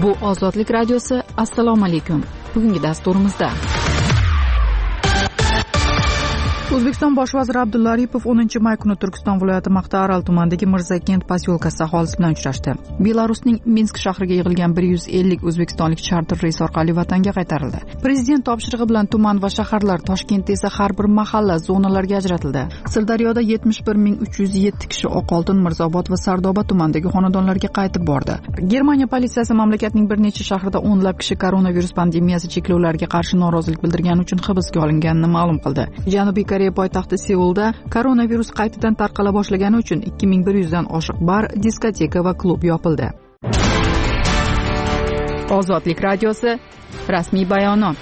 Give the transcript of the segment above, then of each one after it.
Bu Ozodlik radiosi. Assalomu alaykum. Bugungi dasturimizda O'zbekiston bosh vaziri Abdulla Aripov 10-may kuni Turkiston viloyati Maqtaaral tumanidagi Mirzakent posyolkasi aholisi bilan uchrashdi. Belarusning Minsk shahriga yig'ilgan 150 o'zbekistonlik charter reys orqali vatanga qaytarildi. Prezident topshirig'i bilan tuman va shaharlar, Toshkentda esa har bir mahalla zonalarga ajratildi. Sirdaryoda 71.307 kishi Oqoltin, Mirzobod va Sardoba tumanidagi xonadonlarga qaytib bordi. Germaniya politsiyasi mamlakatning bir necha shahrida o'nlab kishi koronavirus pandemiyasi cheklovlariga qarshi norozilik bildirgani uchun hibsga olinganini ma'lum qildi. Janubiy Koreya poytaxti Seulda koronavirus qaytadan tarqala boshlagani uchun 2100 dan oshiq bar, diskoteka va klub yopildi. Ozodlik radiosi rasmiy bayonot.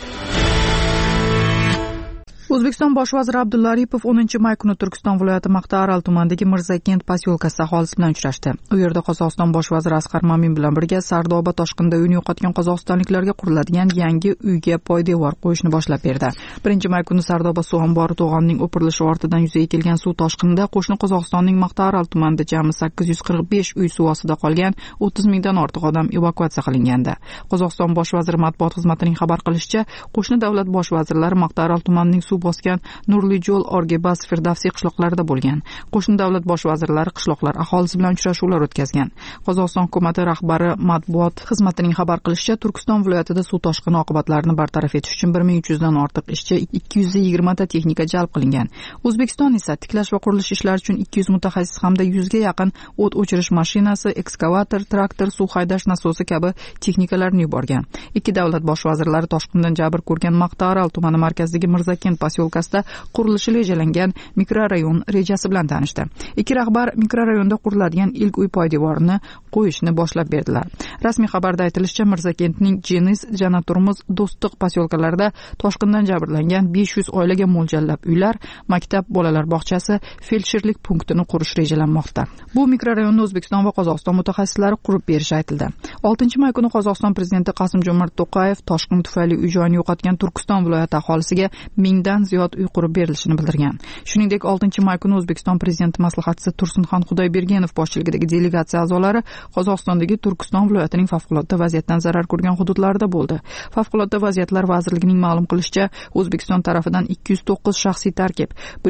O'zbekiston bosh vaziri Abdulla Aripov 10-may kuni Turkiston viloyati Maqtaaral tumanidagi Mirzakent posyolkasi aholisi bilan uchrashdi. U yerda Qozog'iston bosh vaziri Asqar Mamin bilan birga Sardoba toshqinida uyini yo'qotgan qozog'istonliklarga quriladigan yangi uyga poydevor qo'yishni boshlab berdi. 1-may kuni Sardoba suv ombori to'g'onining o'pirilishi ortidan yuzaga kelgan suv toshqinida qo'shni Qozog'istonning Maqtaaral tumanida jami 845 uy suv ostida qolgan, 30 mingdan ortiq odam evakuatsiya qilingandi. Qozog'iston bosh vaziri matbuot xizmatining xabar qilishicha, qo'shni davlat bosh vazirlari Maqtaaral tumanining suv bosgan Nurlijo'l, Orgebas, Firdavsiy qishloqlarida bo'lgan. Qo'shni davlat bosh vazirlari qishloqlar aholisi bilan uchrashuvlar o'tkazgan. Qozog'iston hukumati rahbari matbuot xizmatining xabar qilishicha, Turkiston viloyatida suv toshqini oqibatlarini bartaraf etish uchun 1300 dan ortiq ishchi, 220 ta texnika jalb qilingan. O'zbekiston esa tiklash va qurilish ishlari uchun 200 mutaxassis hamda 100 ga yaqin o't o'chirish mashinasi, ekskavator, traktor, suv haydash nasosi kabi texnikalarni yuborgan. Ikki davlat bosh vazirlari toshqindan jabr ko'rgan Maqtaaral tumani markazidagi Mirzakent posyolkasida qurilishi rejalangan mikrorayon rejasi bilan tanishdi. Ikki rahbar mikrorayonda quriladigan ilk uy poydevorini qo'yishni boshlab berdilar. Rasmiy xabarda aytilishicha, Mirzakentning Jenis, Janaturmuz, Do'stliq posyolkalarida toshqindan jabrlangan 500 oilaga mo'ljallab uylar, maktab, bolalar bog'chasi, feldsherlik punktini qurish rejalanmoqda. Bu mikrorayonni O'zbekiston va Qozog'iston mutaxassislari qurib berishi aytildi. 6-may kuni Qozog'iston prezidenti Qosim-Jomart To'qayev toshqin tufayli uy-joyini yo'qotgan Turkiston viloyati aholisiga 1000 dan ziyod uy qurib berilishini bildirgan. Shuningdek, 6-may kuni O'zbekiston prezidenti maslahatchisi Tursunxon Xudoybergenov boshchiligidagi delegatsiya a'zolari Qozog'istondagi Turkiston viloyatining favqulodda vaziyatdan zarar ko'rgan hududlarida bo'ldi. Favqulodda vaziyatlar vazirligining ma'lum qilishicha, O'zbekiston tarafidan 209 shaxsiy tarkib,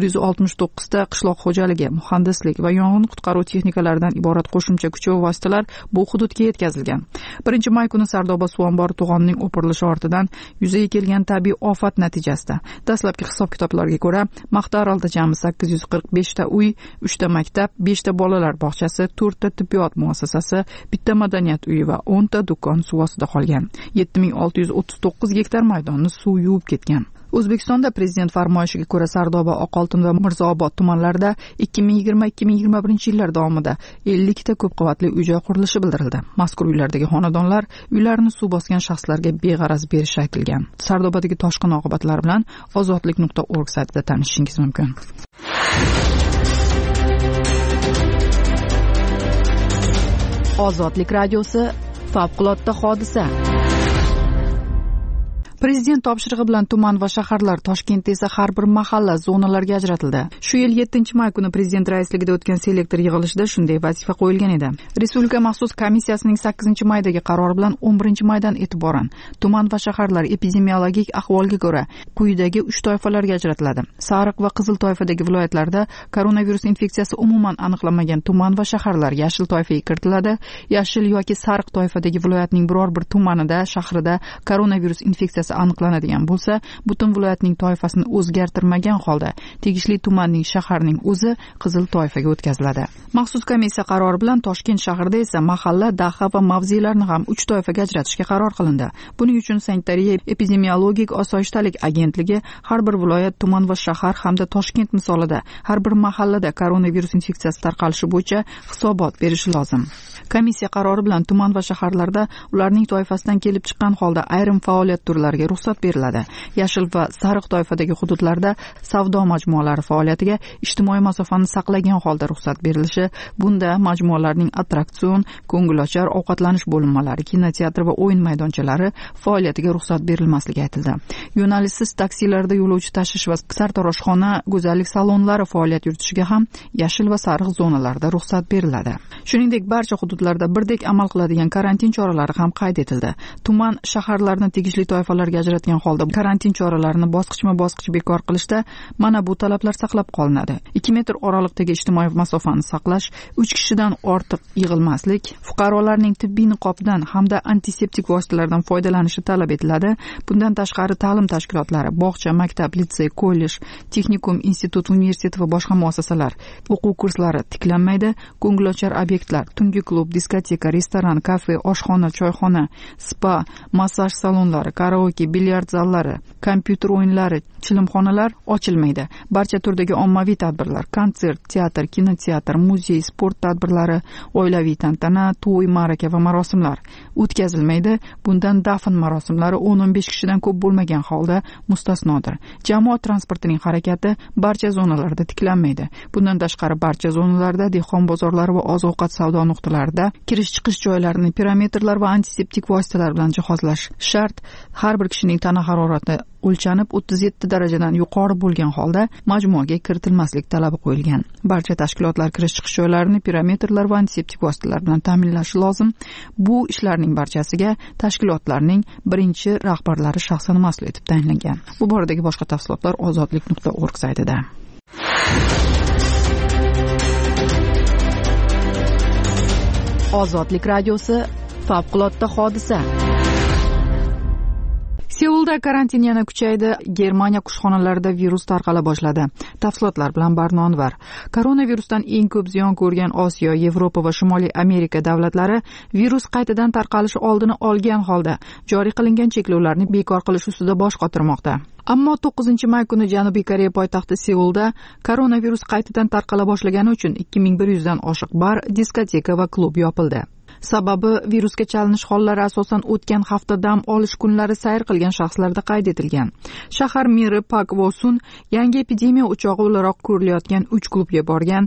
169 ta qishloq xo'jaligi, muhandislik va yong'in qutqaruv texnikalaridan iborat qo'shimcha kuch va vositalar bu hududga yetkazilgan. 1-may kuni Sardoba suv ombori to'g'onining o'pirilishi ortidan yuzaga kelgan tabiiy ofat natijasida dastlabki hisob-kitoblarga ko'ra, Maqtaaralda jami 845 ta uy, 3 ta maktab, 5 ta bolalar bog'chasi, 4 ta tibbiyot muassasasi, 1 ta madaniyat uyi va 10 ta do'kon suv ostida qolgan. 7639 gektar maydonni suv yuvib ketgan. O'zbekistonda prezident farmoyishiga ko'ra Sardoba, Oqoltin va Mirzobod tumanlarida 2020-2021 yillar davomida 50 ta ko'p qavatli uy-joy qurilishi bildirildi. Mazkur uylardagi xonadonlar uylarini suv bosgan shaxslarga beg'araz berishi aytilgan. Sardobadagi toshqin oqibatlari bilan ozodlik.org saytida tanishishingiz mumkin. Ozodlik radiosi favqulodda hodisa. Prezident topshirig'i bilan tuman va shaharlar, Toshkentda esa har bir mahalla zonalarga ajratildi. Shu yil 7-may kuni prezident raisligida o'tgan selektor yig'ilishida shunday vazifa qo'yilgan edi. Respublika maxsus komissiyasining 8-maydagi qarori bilan 11-maydan e'tiboran tuman va shaharlar epidemiologik ahvolga ko'ra quyidagi 3 toifalarga ajratiladi. Sariq va qizil toifadagi viloyatlarda koronavirus infeksiyasi umuman aniqlanmagan tuman va shaharlar yashil toifaga kiritiladi. Yashil yoki sariq toifadagi viloyatning biror bir tumanida, shahrida koronavirus infeksiyasi aniqlanadigan bo'lsa, butun viloyatning toifasini o'zgartirmagan holda tegishli tumanning, shaharning o'zi qizil toifaga o'tkaziladi. Maxsus komissiya qarori bilan Toshkent shahrida esa mahalla, daha va mavzelarni ham 3 toifaga ajratishga qaror qilindi. Buning uchun sanitariya epidemiologik osoyishtalik agentligi har bir viloyat, tuman va shahar hamda Toshkent misolida har bir mahallada koronavirus infeksiyasi tarqalishi bo'yicha hisobot berishi lozim. Komissiya qarori bilan tuman va shaharlarda ularning toifasidan kelib chiqqan holda ayrim faoliyat turlariga mahsulotlarga ruxsat beriladi. Yashil va sariq toifadagi hududlarda savdo majmualari faoliyatiga ijtimoiy masofani saqlagan holda ruxsat berilishi, bunda majmualarning attraksion, ko'ngilochar ovqatlanish bo'linmalari, kinoteatr va o'yin maydonchalari faoliyatiga ruxsat berilmasligi aytildi. Yo'nalishsiz taksilarda yo'lovchi tashish va sartaroshxona, go'zallik salonlari faoliyat yuritishiga ham yashil va sariq zonalarda ruxsat beriladi. Shuningdek, barcha hududlarda birdek amal qiladigan karantin choralari ham qayd etildi. Tuman shaharlarni tegishli toifalarga ajratgan holda karantin choralarini bosqichma-bosqich bekor qilishda mana bu talablar saqlab qolinadi. 2 metr oraliqdagi ijtimoiy masofani saqlash, 3 kishidan ortiq yig'ilmaslik, fuqarolarning tibbiy niqobdan hamda antiseptik vositalardan foydalanishi talab etiladi. Bundan tashqari ta'lim tashkilotlari, bog'cha, maktab, litsey, kollej, texnikum, institut, universitet va boshqa muassasalar o'quv kurslari tiklanmaydi. Ko'ngilochar obyektlar, tungi klub, diskoteka, restoran, kafe, oshxona, choyxona, spa, massaj salonlari, karaoke, bilyard zallari, kompyuter o'yinlari, chilimxonalar ochilmaydi. Barcha turdagi ommaviy tadbirlar, konsert, teatr, kinoteatr, muzey, sport tadbirlari, oilaviy tantana, to'y, ma'raka va marosimlar o'tkazilmaydi. Bundan dafn marosimlari 10-15 kishidan ko'p bo'lmagan holda mustasnodir. Jamoat transportining harakati barcha zonalarda tiklanmaydi. Bundan tashqari barcha zonalarda, dehqon bozorlari va oziq-ovqat savdo nuqtalarida kirish-chiqish joylarini perimetrlar va antiseptik vositalar bilan jihozlash shart. Har bir kishining tana harorati o'lchanib 37 darajadan yuqori bo'lgan holda majmuaga kiritilmaslik talabi qo'yilgan. Barcha tashkilotlar kirish-chiqish joylarini perimetrlar va antiseptik vositalar bilan ta'minlashi lozim. Bu ishlarning barchasiga tashkilotlarning birinchi rahbarlari shaxsan mas'ul etib tayinlangan. Bu boradagi boshqa tafsilotlar ozodlik.org saytida. Ozodlik radiosi favqulodda hodisa. Seulda karantin yana kuchaydi. Germaniya qushxonalarida virus tarqala boshladi. Tafsilotlar bilan Barno Anvar. Koronavirusdan eng ko'p ziyon ko'rgan Osiyo, Yevropa va Shimoliy Amerika davlatlari virus qaytadan tarqalishi oldini olgan holda joriy qilingan cheklovlarni bekor qilish ustida bosh qotirmoqda. Ammo 9-may kuni Janubiy Koreya poytaxti Seulda koronavirus qaytadan tarqala boshlagani uchun 2100 dan oshiq bar, diskoteka va klub yopildi. Sababi virusga chalinish hollari asosan o'tgan hafta dam olish kunlari sayr qilgan shaxslarda qayd etilgan. Shahar meri Pak Vosun yangi epidemiya o'chog'i o'laroq ko'rilayotgan 3 klubga borgan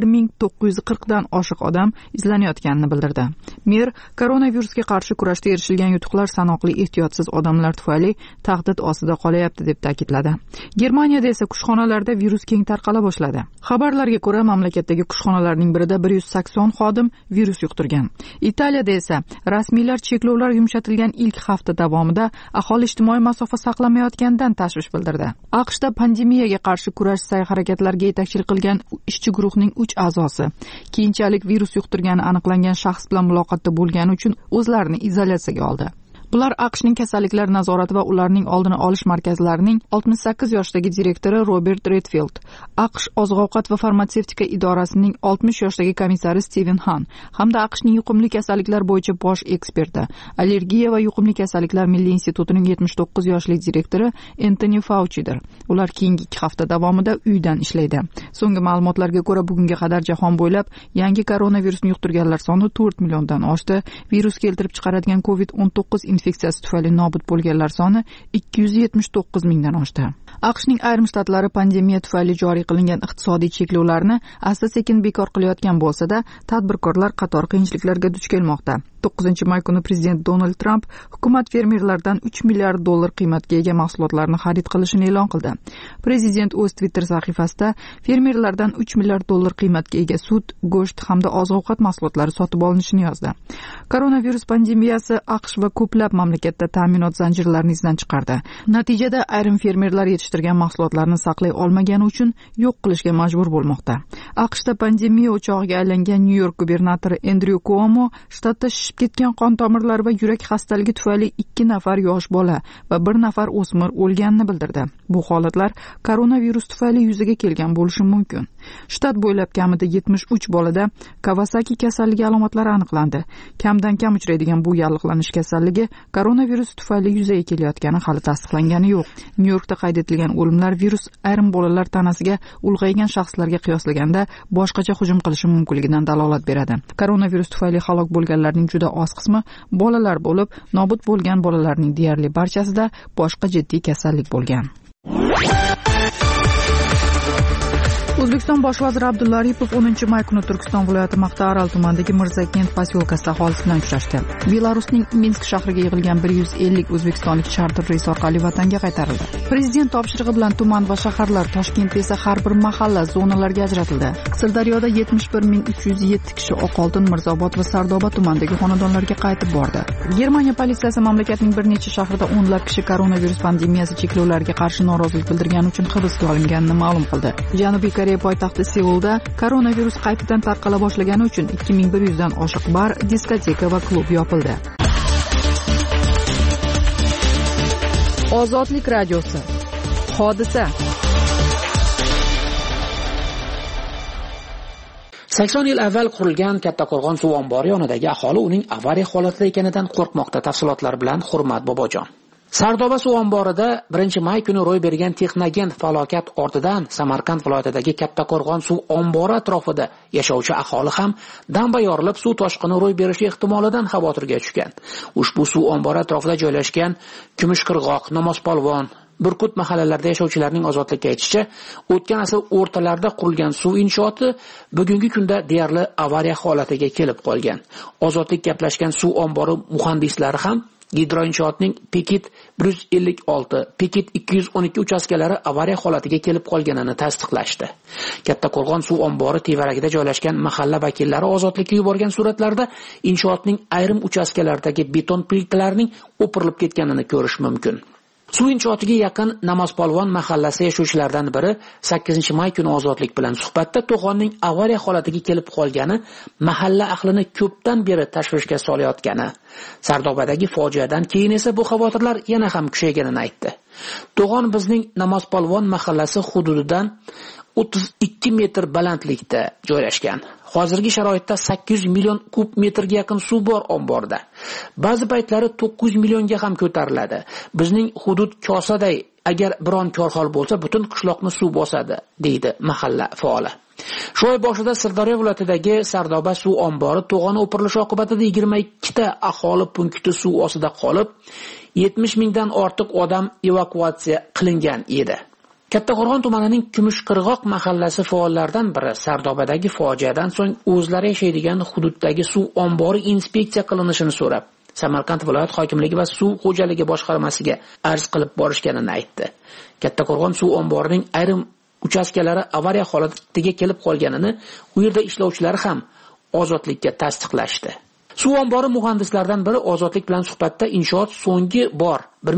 1940 dan oshiq odam izlanayotganini bildirdi. Mer koronavirusga qarshi kurashda erishilgan yutuqlar sanoqli ehtiyotsiz odamlar tufayli tahdid ostida qolyapti deb ta'kidladi. Germaniyada esa qushxonalarda virus keng tarqala boshladi. Xabarlarga ko'ra, mamlakatdagi qushxonalarning birida 180 xodim virus yuqtirgan. Italiyada esa rasmiylar cheklovlar yumshatilgan ilk hafta davomida aholi ijtimoiy masofa saqlamayotganidan tashvish bildirdi. AQShda pandemiyaga qarshi kurash sa'y-harakatlariga yetakchilik qilgan ishchi guruhning 3 a'zosi keyinchalik virus yuqtirgani aniqlangan shaxs bilan muloqotda bo'lgani uchun o'zlarini izolyatsiyaga oldi. Bular AQShning kasalliklar nazorati va ularning oldini olish markazlarining 68 yoshdagi direktori Robert Redfield, AQSh oziq-ovqat va farmatsevtika idorasining 60 yoshdagi komissari Steven Han hamda AQShning yuqumli kasalliklar bo'yicha bosh eksperti, allergiya va yuqumli kasalliklar milliy institutining 79 yoshli direktori Anthony Faucidir. Ular keyingi 2 hafta davomida uydan ishlaydi. So'nggi ma'lumotlarga ko'ra, bugunga qadar jahon bo'ylab yangi koronavirusni yuqtirganlar soni 4 milliondan oshdi. Virus keltirib chiqaradigan COVID-19 infeksiyasi tufayli nobud bo'lganlar soni 279 mingdan oshdi. AQShning ayrim shtatlari pandemiya tufayli joriy qilingan iqtisodiy cheklovlarni asta-sekin bekor qilayotgan bo'lsa-da, tadbirkorlar qator qiyinchiliklarga duch kelmoqda. 9-may kuni prezident Donald Trump hukumat fermerlardan 3 milliard dollar qiymatga ega mahsulotlarni xarid qilishini e'lon qildi. Prezident o'z Twitter sahifasida fermerlardan 3 milliard dollar qiymatga ega sut, go'sht hamda oziq-ovqat mahsulotlari sotib olinishini yozdi. Koronavirus pandemiyasi AQSh va ko'plab mamlakatda ta'minot zanjirlarini izdan chiqardi. Natijada ayrim fermerlar yetishtirgan mahsulotlarni saqlay olmagani uchun yo'q qilishga majbur bo'lmoqda. AQShda pandemiya o'chog'iga aylangan Nyu-York gubernatori Andrew Cuomo shtatda shishib ketgan qon tomirlari va yurak xastaligi tufayli 2 nafar yosh bola va 1 nafar o'smir o'lganini bildirdi. Bu holatlar koronavirus tufayli yuzaga kelgan bo'lishi mumkin. Shtat bo'ylab kamida 73 bolada Kawasaki kasalligi alomatlari aniqlandi. Kamdan kam uchraydigan bu yallig'lanish kasalligi koronavirus tufayli yuzaga kelayotgani hali tasdiqlangani yo'q. Nyu-Yorkda qayd etilgan o'limlar virus ayrim bolalar tanasiga ulg'aygan shaxslarga qiyoslaganda boshqacha hujum qilishi mumkinligidan dalolat beradi. Koronavirus tufayli halok bo'lganlarning juda oz qismi bolalar bo'lib, nobud bo'lgan bolalarning deyarli barchasida boshqa jiddiy kasallik bo'lgan. O'zbekiston bosh vaziri Abdulla Aripov 10-may kuni Turkiston viloyati Maqtaaral tumanidagi Mirzakent posyolkasida aholisi bilan uchrashdi. Belarusning Minsk shahriga yig'ilgan 150 o'zbekistonlik charter reys orqali vatanga qaytarildi. Prezident topshirig'i bilan tuman va shaharlar, Toshkentda esa har bir mahalla zonalarga ajratildi. Sirdaryoda 71307 kishi Oqoltin, Mirzobod va Sardoba tumanidagi xonadonlarga qaytib bordi. Germaniya politsiyasi mamlakatning bir necha shahrida o'nlab kishi koronavirus pandemiyasi cheklovlariga qarshi norozilik bildirgani uchun hibsga olinganini ma'lum qildi. Janubiy Koreya poytaxti Seulda koronavirus qaytadan tarqala boshlagani uchun 2100 dan oshiq bar, diskoteka va klub yopildi. Ozodlik radiosi. Hodisa. 80 yil avval qurilgan Kattaqo'rg'on suv ombori yonidagi aholi uning avariya holatida ekanidan qo'rqmoqda. Tafsilotlar bilan Hurmat Bobojon. Sardoba suv omborida 1-may kuni ro'y bergan texnogen falokat ortidan Samarqand viloyatidagi Kattaqo'rg'on suv ombori atrofida yashovchi aholi ham damba yorilib suv toshqini ro'y berishi ehtimolidan xavotirga tushgan. Ushbu suv ombori atrofida joylashgan Kumushqirg'oq, Namozpolvon, Burkut mahallalarida yashovchilarning ozodlikka aytishicha, o'tgan asr o'rtalarida qurilgan suv inshooti bugungi kunda deyarli avariya holatiga kelib qolgan. Ozodlik gaplashgan suv ombori muhandislari ham gidroinshootning Pekit 156, Pekit 212 uchastkalari avariya holatiga kelib qolganini tasdiqlashdi. Kattaqo'rg'on suv ombori tevaragida joylashgan mahalla vakillari ozodlikka yuborgan suratlarda inshootning ayrim uchastkalaridagi beton plitalarning o'pirilib ketganini ko'rish mumkin. Suv inshootiga yaqin Namozpolvon mahallasi yashovchilaridan biri 8-may kuni ozodlik bilan suhbatda to'g'onning avariya holatiga kelib qolgani mahalla ahlini ko'pdan beri tashvishga solayotgani, Sardobadagi fojiadan keyin esa bu xavotirlar yana ham kuchayganini aytdi. To'g'on bizning Namozpolvon mahallasi hududidan 32 metr balandlikda joylashgan. Hozirgi sharoitda 800 million kub metrga yaqin suv bor omborda. Ba'zi paytlari 900 millionga ham ko'tariladi. Bizning hudud kosaday, agar biron korxol bo'lsa, butun qishloqni suv bosadi, deydi mahalla faoli. Shu oy boshida Sirdaryo viloyatidagi Sardoba suv ombori to'g'on o'pirilishi oqibatida 22 ta aholi punkti suv ostida qolib, 70 mingdan ortiq odam evakuatsiya qilingan edi. Kattaqo'rg'on tumanining Kumushqirg'oq mahallasi faollaridan biri Sardobadagi fojiadan so'ng o'zlari yashaydigan hududdagi suv ombori inspeksiya qilinishini so'rab, Samarqand viloyat hokimligi va suv xo'jaligi boshqarmasiga arz qilib borishganini aytdi. Kattaqo'rg'on suv omborining ayrim uchastkalari avariya holatiga kelib qolganini u yerda ishlovchilar ham ozodlikka tasdiqlashdi. Suv ombori muhandislaridan biri ozodlik bilan suhbatda inshoot so'nggi bor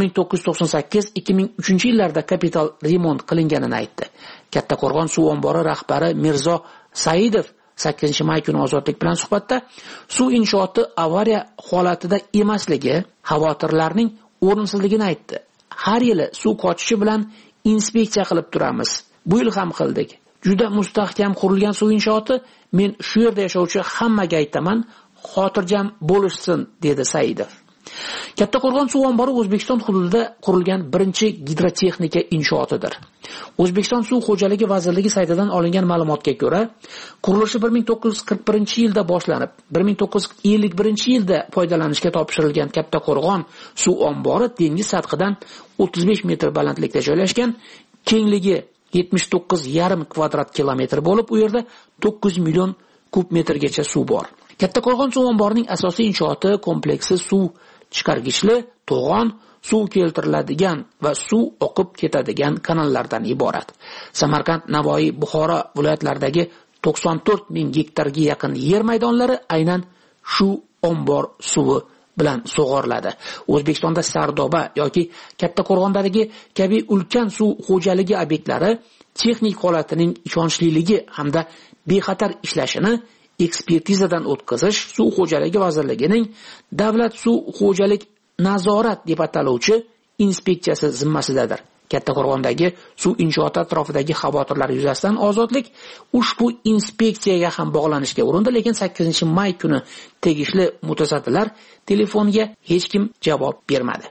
1998-2003 yillarda kapital remont qilinganini aytdi. Kattaqo'rg'on suv ombori rahbari Mirzo Saidov 8-may kuni ozodlik bilan suhbatda suv inshooti avariya holatida emasligi, xavotirlarning o'rinsizligini aytdi. Har yili suv qochishi bilan inspeksiya qilib turamiz. Bu yil ham qildik. Juda mustahkam qurilgan suv inshooti, men shu yerda yashovchi hammaga aytaman, xotirjam bo'lishsin, dedi Saidov. Kattaqo'rg'on suv ombori O'zbekiston hududida qurilgan birinchi gidrotexnika inshootidir. O'zbekiston suv xo'jaligi vazirligi saytidan olingan ma'lumotga ko'ra, qurilishi 1941-yilda boshlanib, 1951-yilda foydalanishga topshirilgan Kattaqo'rg'on suv ombori dengiz sathidan 35 metr balandlikda joylashgan, kengligi 79,5 kvadrat kilometr bo'lib, u yerda 9 million kub metrgacha suv bor. Kattaqo'rg'on suv omborining asosiy inshooti kompleksi suv chiqargichli, to'g'on, suv keltiriladigan va suv oqib ketadigan kanallardan iborat. Samarqand, Navoiy, Buxoro viloyatlaridagi 94 ming gektarga yaqin yer maydonlari aynan shu ombor suvi bilan sug'oriladi. O'zbekistonda Sardoba yoki Kattaqo'rg'ondagi kabi ulkan suv xo'jaligi obyektlari texnik holatining ishonchliligi hamda bexatar ishlashini ekspertizadan o'tkazish suv xo'jaligi vazirligining Davlat suv xo'jalik nazorat deb ataluvchi inspeksiyasi zimmasidadir. Kattaqo'rg'ondagi suv inshooti atrofidagi xavotirlar yuzasidan Ozodlik ushbu inspeksiyaga ham bog'lanishga urindi, lekin 8-may kuni tegishli mutasaddilar telefoniga hech kim javob bermadi.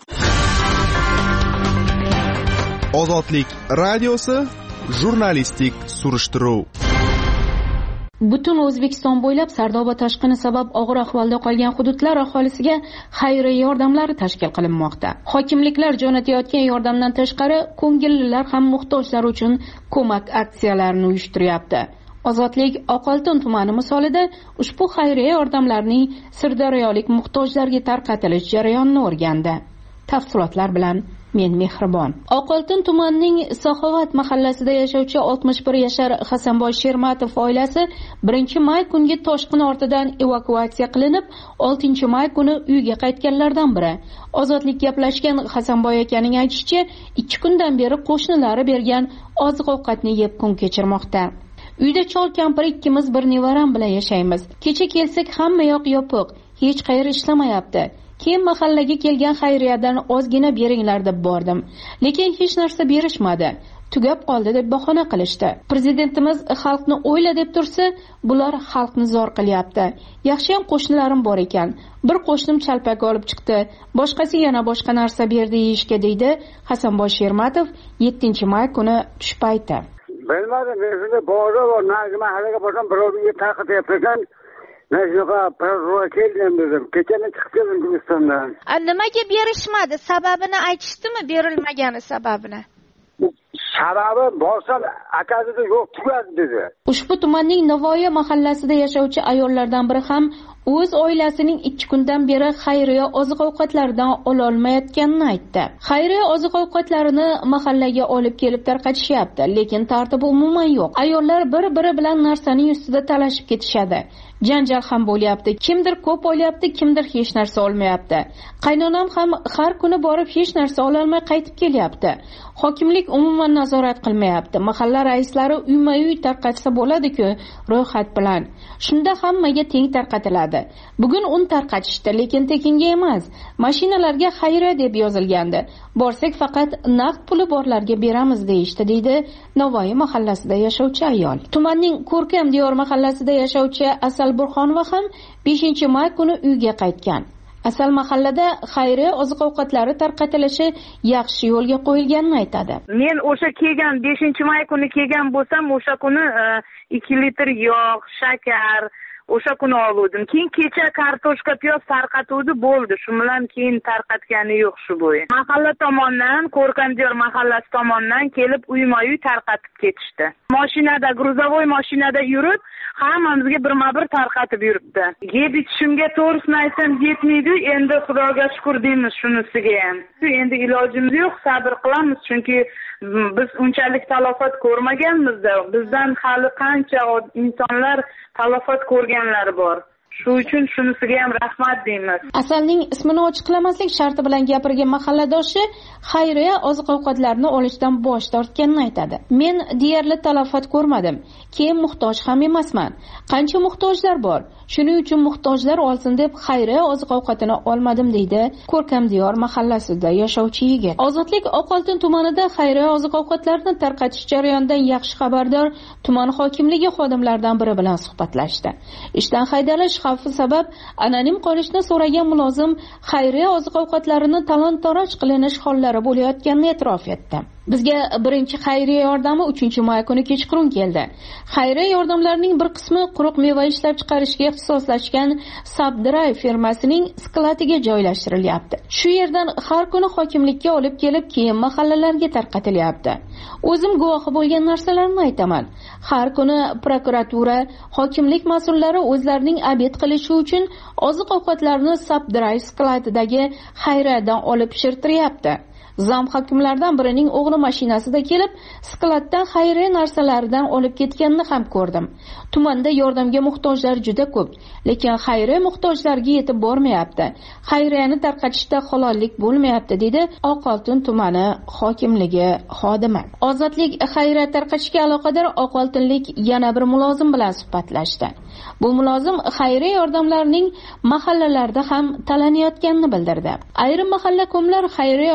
Ozodlik radiosi jurnalistik surishtiruv. Butun O'zbekiston bo'ylab Sardoba toshqini sabab og'ir ahvolda qolgan hududlar aholisiga xayriya yordamlari tashkil qilinmoqda. Hokimliklar jo'natayotgan yordamdan tashqari, ko'ngillilar ham muhtojlar uchun ko'mak aksiyalarini uyushtiryapti. Ozodlik Oqoltin tumani misolida ushbu xayriya yordamlarining sirdaryolik muhtojlarga tarqatilish jarayonini o'rgandi. Tafsilotlar bilan men Mehribon. Oqoltin tumanining Saxovat mahallasida yashovchi 61 yashar Hasanboy Shermatov oilasi 1-may kungi toshqin ortidan evakuatsiya qilinib, 6-may kuni uyga qaytganlardan biri. Ozodlik gaplashgan Hasanboy akaning aytishicha, 2 kundan beri qo'shnilari bergan oziq-ovqatni yeb kun kechirmoqda. Uyda chol kampir ikkimiz bir nevaram bilan yashaymiz. Kecha kelsak hamma yoq yopiq, hech qayeri ishlamayapti. Keyin mahallaga kelgan xayriyadan ozgina beringlar deb bordim, lekin hech narsa berishmadi. Tugab qoldi deb bahona qilishdi. Prezidentimiz xalqni o'yla deb tursa, bular xalqni zor qilyapti. Yaxshi ham qo'shnilarim bor ekan. Bir qo'shnim chalpak olib chiqdi, boshqasi yana boshqa narsa berdi yeyishga, deydi Hasanboy Shermatov 7-may kuni tush payti. Bilmadim, o'zimda bozor bor, nagi mahallaga borsam birovga tarqatyapti ekan. Najnoqa parvoz keldim dedim. Kechani chiqib keldim Gulistondan. Nimaga berishmadi? Sababini aytishdimi, berilmagani sababini? Sababi borsam akasida yo'q, tugadi dedi. Ushbu tumanning Navoiy mahallasida yashovchi ayollardan biri ham o'z oilasining 2 kundan beri xayriya oziq-ovqatlaridan ola olmayotganini aytdi. Xayriya oziq-ovqatlarini mahallaga olib kelib tarqatishyapti, lekin tartibi umuman yo'q. Ayollar bir-biri bilan narsaning ustida talashib ketishadi. Janjal ham bo'lyapti. Kimdir ko'p olyapti, kimdir hech narsa olmayapti. Qaynonam ham har kuni borib hech narsa ola olmay qaytib kelyapti. Hokimlik umuman nazorat qilmayapti. Mahalla raislari uyma-uy tarqatsa bo'ladi-ku, ro'yxat bilan. Shunda hammaga teng tarqatiladi. Bugun un tarqatishdi, lekin tekinga emas. Mashinalarga xayriya deb yozilgandi. Borsak faqat naqd puli borlarga beramiz deyishdi, deydi Navoiy mahallasida yashovchi ayol. Tumanning Ko'rkam diyor mahallasida yashovchi Asal Burxonova ham 5-may kuni uyga qaytgan. Asal mahallada xayriya oziq-ovqatlari tarqatilishi yaxshi yo'lga qo'yilganini aytadi. Men o'sha kelgan 5-may kuni kelgan bo'lsam, o'sha kuni 2 litr yog', shakar o'sha kuni oldim. Keyin kecha kartoshka, piyoz tarqatuvdi, bo'ldi. Shu bilan keyin tarqatgani yo'q shu bo'yi. Mahalla tomonidan, Ko'rkamdiyor mahallasi tomonidan kelib uyma-uy tarqatib ketishdi. Mashinada, gruzovoy mashinada yurib, hammamizga birma-bir tarqatib yuribdi. Yeb ichishimga to'g'risini aytsam yetmaydi, endi Xudoga shukr deymiz shunisiga ham. Endi ilojimiz yo'q, sabr qilamiz, chunki biz unchalik talofat ko'rmaganmiz-da. Bizdan hali qancha insonlar talofat ko'rganlari bor. Shu uchun shunisiga ham rahmat deymiz. Asalning ismini ochiqlamaslik sharti bilan gapirgan mahalladoshi xayriya oziq-ovqatlarni olishdan bosh tortganini aytadi. Men deyarli talofat ko'rmadim. Keyin muhtoj ham emasman. Qancha muhtojlar bor. Shuning uchun muhtojlar olsin deb xayriya oziq-ovqatini olmadim, deydi Ko'rkamdiyor mahallasida yashovchi yigit. Ozodlik Oqoltin tumanida xayriya oziq-ovqatlarni tarqatish jarayonidan yaxshi xabardor tuman hokimligi xodimlaridan biri bilan suhbatlashdi. Ishdan haydalish xavfi sabab anonim qolishni so'ragan mulozim xayriya oziq-ovqatlarini talon-toroj qilinish hollari bo'layotganini e'tirof etdi. Bizga birinchi xayriya yordami 3-may kuni kechqurun keldi. Xayriya yordamlarining bir qismi quruq meva ishlab chiqarishga ixtisoslashgan Subdrive firmasining skladiga joylashtirilyapti. Shu yerdan har kuni hokimlikka olib kelib, keyin mahallalarga tarqatilyapti. O'zim guvohi bo'lgan narsalarni aytaman. Har kuni prokuratura, hokimlik mas'ullari o'zlarining obed qilishi uchun oziq-ovqatlarni Subdrive skladidagi xayriyadan olib pishirtiryapti. Zam hokimlardan birining o'g'li mashinasida kelib, skladdan xayriya narsalaridan olib ketganini ham ko'rdim. Tumanda yordamga muhtojlar juda ko'p, lekin xayriya muhtojlarga yetib bormayapti. Xayriyani tarqatishda halollik bo'lmayapti, dedi Oqoltin tumani hokimligi xodimi. Ozodlik xayriya tarqatishga aloqador oqoltinlik yana bir mulozim bilan suhbatlashdi. Bu mulozim xayriya yordamlarining mahallalarda ham talanayotganini bildirdi. Ayrim mahalla ko'mlar xayriya yordamlarini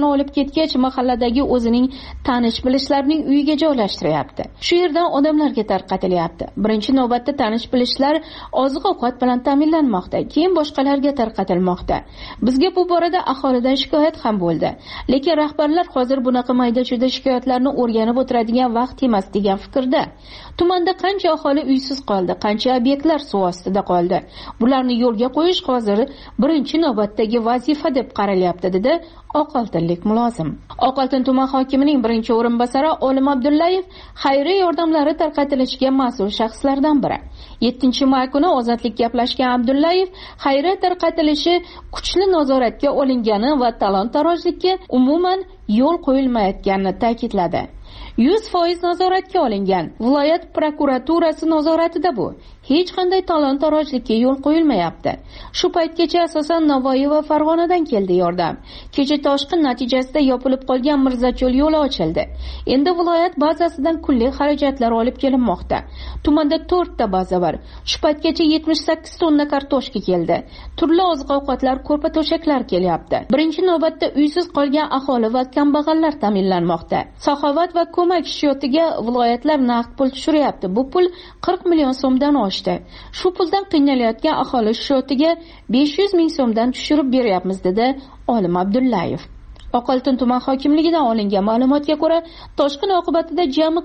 odamlarni olib ketgach, mahalladagi o'zining tanish bilishlarining uyiga joylashtiryapti. Shu yerdan odamlarga tarqatilyapti. Birinchi navbatda tanish bilishlar oziq-ovqat bilan ta'minlanmoqda, keyin boshqalarga tarqatilmoqda. Bizga bu borada aholidan shikoyat ham bo'ldi. Lekin rahbarlar hozir bunaqa mayda-chuyda shikoyatlarni o'rganib o'tiradigan vaqt emas degan fikrda. Tumanda qancha aholi uysiz qoldi, qancha obyektlar suv ostida qoldi. Bularni yo'lga qo'yish hozir birinchi navbatdagi vazifa deb qaralyapti, dedi Oqoltinlik mulozim. Oqoltin tuman hokimining birinchi o'rinbosari Olim Abdullayev xayriya yordamlari tarqatilishiga mas'ul shaxslardan biri. 7-may kuni Ozodlik gaplashgan Abdullayev xayriya tarqatilishi kuchli nazoratga olingani va talon-tarojlikka umuman yo'l qo'yilmayotganini ta'kidladi. 100% nazoratga olingan. Viloyat prokuraturasi nazoratida bu. Hech qanday talon-tarojlikka yo'l qo'yilmayapti. Shu paytgacha asosan Navoiy va Farg'onadan keldi yordam. Kecha toshqin natijasida yopilib qolgan Mirzacho'l yo'li ochildi. Endi viloyat bazasidan kunlik xarajatlar olib kelinmoqda. Tumanda 4 ta baza bor. Shu paytgacha 78 tonna kartoshka keldi. Turli oziq-ovqatlar, ko'rpa-to'shaklar kelyapti. Birinchi navbatda uysiz qolgan aholi va kambag'allar ta'minlanmoqda. Saxovat va ko'mak ishyotiga viloyatlar naqd pul tushiryapti. Bu pul 40 million so'mdan oshdi. Shu puldan qiynalayotgan aholi ishyotiga 500 ming so'mdan tushirib beryapmiz, dedi Olim Abdullayev. Oqoltin tuman hokimligidan olingan ma'lumotga ko'ra, toshqin oqibatida jami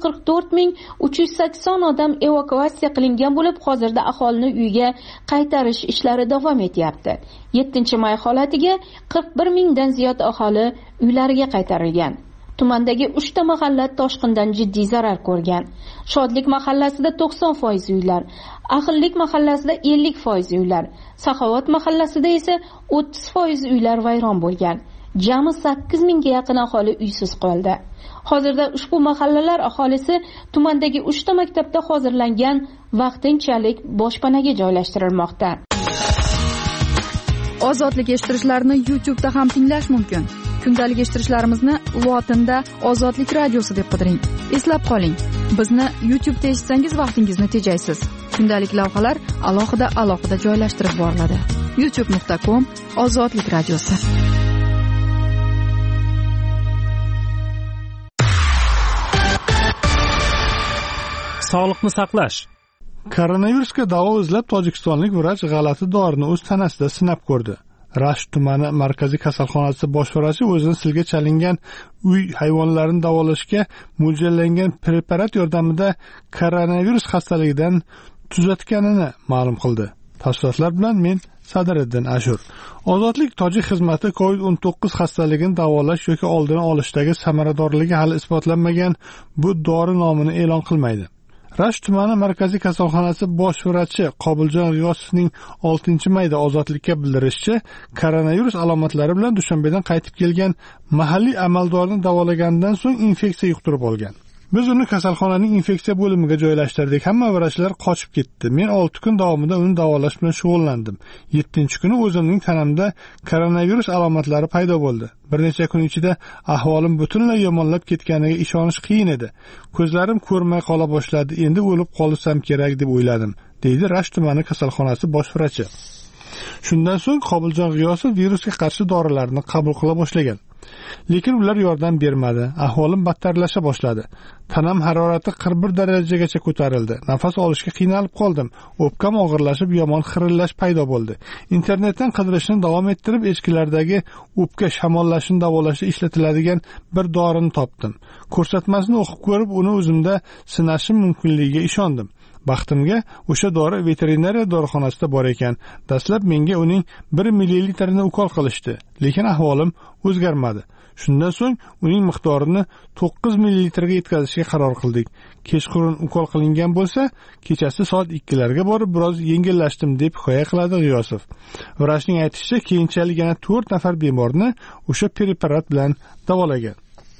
44.380 odam evakuatsiya qilingan bo'lib, hozirda aholini uyiga qaytarish ishlari davom etyapti. 7-may holatiga 41 mingdan ziyod aholi uylariga qaytarilgan. Tumandagi 3 ta mahalla toshqindan jiddiy zarar ko'rgan. Shodlik mahallasida 90% uylar, Ahillik mahallasida 50% uylar, Saxovat mahallasida esa 30% uylar vayron bo'lgan. Jami 8 mingga yaqin aholi uysiz qoldi. Hozirda ushbu mahallalar aholisi tumandagi 3 ta maktabda hozirlangan vaqtinchalik boshpanaga joylashtirilmoqda. Ozodlik eshittirishlarni YouTube'da ham tinglash mumkin. Kundalik eshittirishlarimizni lotinda Ozodlik radiosi deb qidiring. Eslab qoling, bizni YouTube'da eshitsangiz vaqtingizni tejaysiz. Kundalik lavhalar alohida joylashtirib boriladi. youtube.com/Ozodlik radiosi. Sog'liqni saqlash. Koronavirusga davo izlab tojikistonlik vrach g'alati dorini o'z tanasida sinab ko'rdi. Rasht tumani markaziy kasalxonasi bosh vrachi o'zini silga chalingan uy hayvonlarini davolashga mo'ljallangan preparat yordamida koronavirus xastaligidan tuzatganini ma'lum qildi. Tafsilotlar bilan men Sadiriddin Ashur. Ozodlik tojik xizmati COVID-19 xastaligini davolash yoki oldini olishdagi samaradorligi hali isbotlanmagan bu dori nomini e'lon qilmaydi. Rasht tumani markaziy kasalxonasi bosh vrachi Qobiljon G'iyosovning 6-mayda Ozodlikka bildirishicha, koronavirus alomatlari bilan Dushanbedan qaytib kelgan mahalliy amaldorni davolaganidan so'ng infeksiya yuqtirib olgan. Biz uni kasalxonaning infeksiya bo'limiga joylashtirdik. Hamma vrachlar qochib ketdi. Men 6 kun davomida uni davolash bilan shug'ullandim. 7-kuni o'zimning tanamda koronavirus alomatlari paydo bo'ldi. Bir necha kun ichida ahvolim butunlay yomonlab ketganiga ishonish qiyin edi. Ko'zlarim ko'rmay qola boshladi. Endi o'lib qolsam kerak deb o'yladim, deydi Rasht tumani kasalxonasi bosh vrachi. Shundan so'ng Qobiljon G'iyosov virusga qarshi dorilarni qabul qila boshlagan. Lekin ular yordam bermadi. Ahvolim battarlasha boshladi. Tanam harorati 41 darajagacha ko'tarildi. Nafas olishga qiynalib qoldim. O'pkam og'irlashib, yomon xirillash paydo bo'ldi. Internetdan qidirishni davom ettirib, echkilardagi o'pka shamollashini davolashda ishlatiladigan bir dorini topdim. Ko'rsatmasini o'qib ko'rib, uni o'zimda sinashim mumkinligiga ishondim. Baxtimga o'sha dori veterinariya dorixonasida bor ekan. Dastlab menga uning 1 millilitrini ukol qilishdi, lekin ahvolim o'zgarmadi. Shundan so'ng uning miqdorini 9 millilitrga yetkazishga qaror qildik. Kechqurun ukol qilingan bo'lsa, kechasi soat 2larga borib biroz yengillashdim, deb hikoya qiladi G'iyosov. Vrachning aytishicha, keyinchalik yana 4 nafar bemorni o'sha preparat bilan davolagan.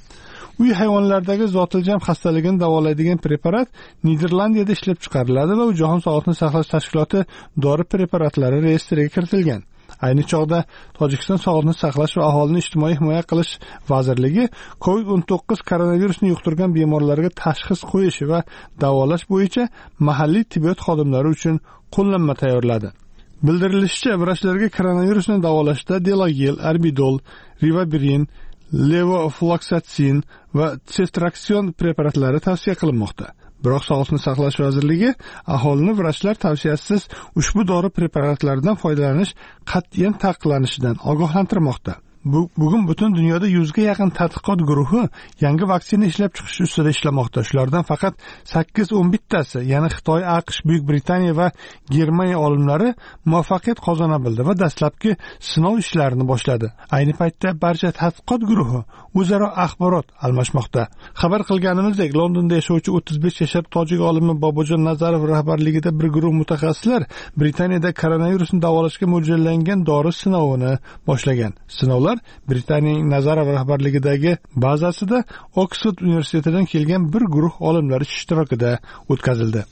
Uy hayvonlardagi zotiljam xastaligini davolaydigan preparat Niderlandiyada ishlab chiqariladi va Jahon sog'liqni saqlash tashkiloti dori preparatlari reyestriga kiritilgan. Ayni chog'da Tojikiston sog'liqni saqlash va aholini ijtimoiy himoya qilish vazirligi COVID-19 koronavirusni yuqtirgan bemorlarga tashxis qo'yish va davolash bo'yicha mahalliy tibbiyot xodimlari uchun qo'llanma tayyorladi. Bildirilishicha, vrachlarga koronavirusni davolashda Delagel, Arbidol, Rivavirin, levofloksatsin va ceftriakson preparatlari tavsiya qilinmoqda. Biroq Sog'liqni saqlash vazirligi aholini vrachlar tavsiyasiz ushbu dori preparatlaridan foydalanish qat'iyan taqiqlanishidan ogohlantirmoqda. Bugun butun dunyoda 100 ga yaqin tadqiqot guruhi yangi vaksina ishlab chiqish ustida ishlamoqda. Shulardan faqat 8-11 tasi, ya'ni Xitoy, AQSh, Buyuk Britaniya va Germaniya olimlari muvaffaqiyat qozona bildi va dastlabki sinov ishlarini boshladi. Ayni paytda barcha tadqiqot guruhi o'zaro axborot almashmoqda. Xabar qilganimizdek, Londonda yashovchi 35 yashar tojik olimi Bobojon Nazarov rahbarligida bir guruh mutaxassislar Britaniyada koronavirusni davolashga mo'ljallangan dori sinovini boshlagan. Sinovlar Britaniyaning Nazarov rahbarligidagi bazasida Oksford universitetidan kelgan bir guruh olimlar ishtirokida o'tkazildi.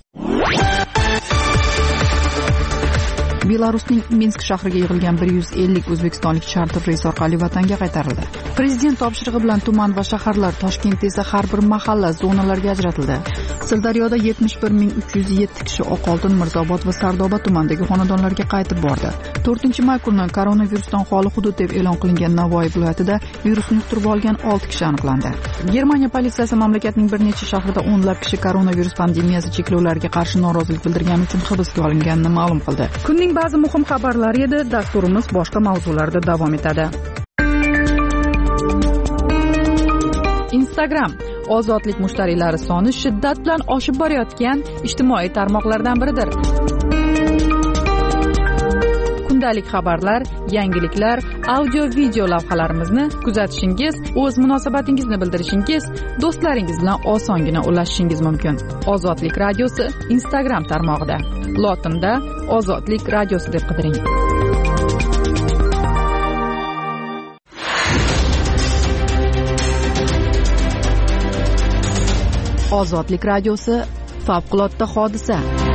Belarusning Minsk shahriga yig'ilgan 150 o'zbekistonlik charter reys orqali vatanga qaytarildi. Prezident topshirig'i bilan tuman va shaharlar, Toshkentda esa har bir mahalla zonalarga ajratildi. Sirdaryoda 71.307 kishi Oqoltin, Mirzobod va Sardoba tumanidagi xonadonlarga qaytib bordi. 4-may kuni koronavirusdan xoli hudud deb e'lon qilingan Navoiy viloyatida virusni yuqtirib olgan 6 kishi aniqlandi. Germaniya politsiyasi mamlakatning bir necha shahrida o'nlab kishi koronavirus pandemiyasi cheklovlariga qarshi norozilik bildirgani uchun hibsga olinganini ma'lum qildi. Kunning ba'zi muhim xabarlari edi. Dasturimiz boshqa mavzularda davom etadi. Instagram ozodlik mushtariylari soni shiddat bilan oshib borayotgan ijtimoiy tarmoqlardan biridir. Kundalik xabarlar, yangiliklar, audio-video lavhalarimizni kuzatishingiz, o'z munosabatingizni bildirishingiz, do'stlaringiz bilan osongina ulashishingiz mumkin. Ozodlik radiosi Instagram tarmog'ida. Lotinda Ozodlik radiosi deb qidiring. Ozodlik radiosi favqulodda hodisa.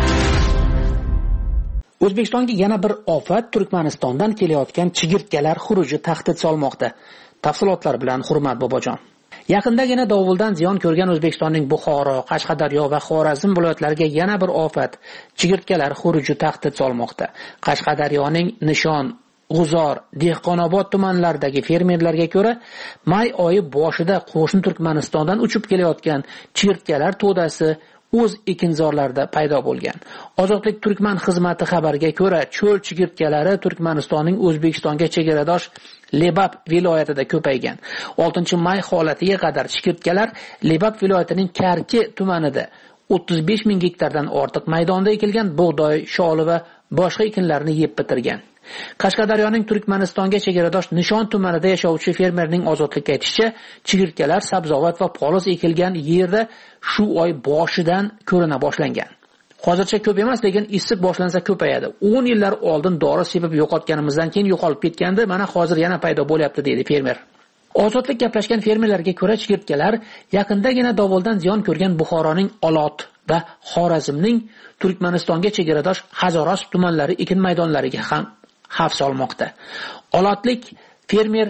O'zbekistonga yana bir ofat Turkmanistondan kelayotgan chigirtkalar xuruji tahdid solmoqda. Tafsilotlar bilan Hurmat Bobojon. Yaqindagina dovuldan ziyon ko'rgan O'zbekistonning Buxoro, Qashqadaryo va Xorazm viloyatlariga yana bir ofat chigirtkalar xuruji tahdid solmoqda. Qashqadaryoning Nishon, G'uzor, Dehqonobod tumanlaridagi fermerlarga ko'ra, may oyi boshida qo'shni Turkmanistondan uchib kelayotgan chigirtkalar to'dasi o'z ekinzorlarida paydo bo'lgan. Ozodlik Turkman xizmati xabariga ko'ra, cho'l chigirtkalari Turkmanistonning O'zbekistonga chegaradosh Lebap viloyatida ko'paygan. 6-may holatiga qadar chigirtkalar Lebap viloyatining Karki tumanida 35 ming gektardan ortiq maydonda ekilgan bug'doy, sholi va boshqa ekinlarni yeb bitirgan. Qashqadaryoning Turkmanistonga chegaradosh Nishon tumanida yashovchi fermerning Ozodlikka aytishicha, chigirtkalar sabzavot va poliz ekilgan yerda shu oy boshidan ko'rina boshlangan. Hozircha ko'p emas, lekin issiq boshlansa ko'payadi. 10 yillar oldin dori sepib yo'qotganimizdan keyin yo'qolib ketgandi, mana hozir yana paydo bo'lyapti deydi fermer. Ozodlik gaplashgan fermerlarga ko'ra, chigirtkalar yaqindagina dovuldan ziyon ko'rgan Buxoroning Olot va Xorazmning Turkmanistonga chegaradosh Hazoros tumanlari ekin maydonlariga ham xavf solmoqda. Olotlik fermer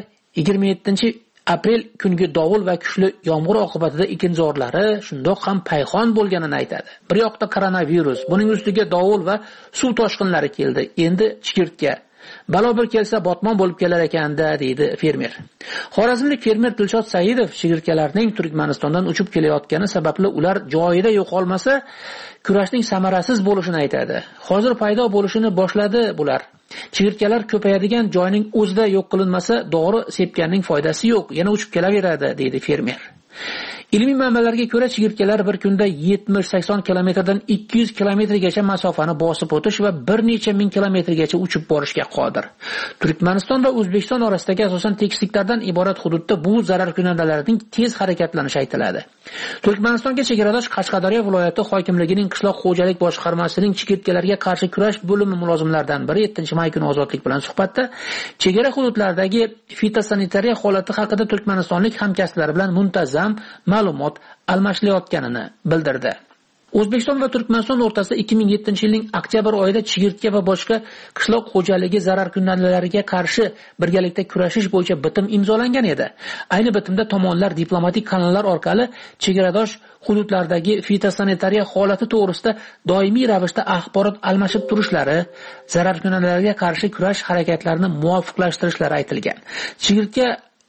27-aprel kungi dovul va kuchli yomg'ir oqibatida ekinzorlari shundoq ham payxon bo'lganini aytadi. Bir yoqda koronavirus, buning ustiga dovul va suv toshqinlari keldi. Endi chigirtka balo bir kelsa botmon bo'lib kelar ekanda, deydi fermer. Xorazmlik fermer Dilshod Saidov chigirtkalarning Turkmanistondan uchib kelayotgani sababli ular joyida yo'qolmasa, kurashning samarasiz bo'lishini aytadi. Hozir paydo bo'lishini boshladi bular. Chigirtkalar ko'payadigan joyning o'zida yo'q qilinmasa, dori sepganning foydasi yo'q, yana uchib kelaveradi, deydi fermer. Ilmiy manbalarga ko'ra, chigirtkalar bir kunda 70-80 kilometrdan 200 kilometrgacha masofani bosib o'tish va bir necha ming kilometrgacha uchib borishga qodir. Turkmaniston va O'zbekiston orasidagi asosan tekisliklardan iborat hududda bu zararkunandalarning tez harakatlanishi aytiladi. Turkmanistonga chegaradosh Qashqadaryo viloyati hokimligining qishloq xo'jalik boshqarmasining chigirtkalarga qarshi kurash bo'limi mulozimlaridan biri 7-may kuni Ozodlik bilan suhbatda chegara hududlaridagi fitosanitariya holati haqida turkmanistonlik hamkasblari bilan muntazam ma'lumot almashilayotganini bildirdi. O'zbekiston va Turkmaniston o'rtasida 2007-yilning oktyabr oyida chigirtka va boshqa qishloq xo'jaligi zararkunandalariga qarshi birgalikda kurashish bo'yicha bitim imzolangan edi. Ayni bitimda tomonlar diplomatik kanallar orqali chegaradosh hududlardagi fitosanitariya holati to'g'risida doimiy ravishda axborot almashib turishlari, zararkunandalarga qarshi kurash harakatlarini muvofiqlashtirishlari aytilgan. Chigirtka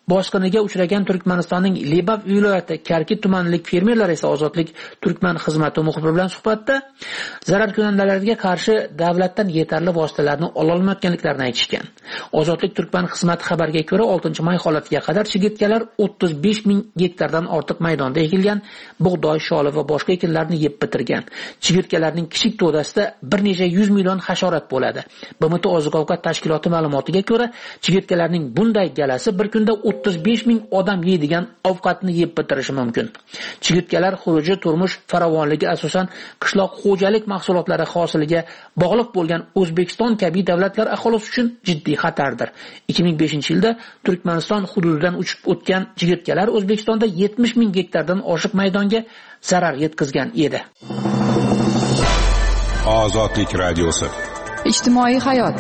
bosqiniga uchragan Turkmanistonning Lebap viloyati Karki tumanilik fermerlar esa Ozodlik Turkman xizmati muxbiri bilan suhbatda zararkunandalarga qarshi davlatdan yetarli vositalarni ola olmayotganliklarini aytishgan. Ozodlik Turkman xizmati xabarga ko'ra 6-may holatiga qadar chigirtkalar 35 ming gektardan ortiq maydonda ekilgan bug'doy, sholi va boshqa ekinlarni yeb bitirgan. Chigirtkalarning kichik to'dasida bir necha 100 million hasharot bo'ladi. BMT oziq-ovqat tashkiloti ma'lumotiga ko'ra, chigirtkalarning bunday galasi bir kunda 35 ming odam yeydigan ovqatni yeb bitirishi mumkin. Chigirtkalar xuruji turmush farovonligi asosan qishloq xo'jalik mahsulotlari hosiliga bog'liq bo'lgan O'zbekiston kabi davlatlar aholisi uchun jiddiy xatardir. 2005-yilda Turkmaniston hududidan uchib o'tgan chigirtkalar O'zbekistonda 70 ming gektardan oshiq maydonga zarar yetkazgan edi. Ozodlik radiosi. Ijtimoiy hayot.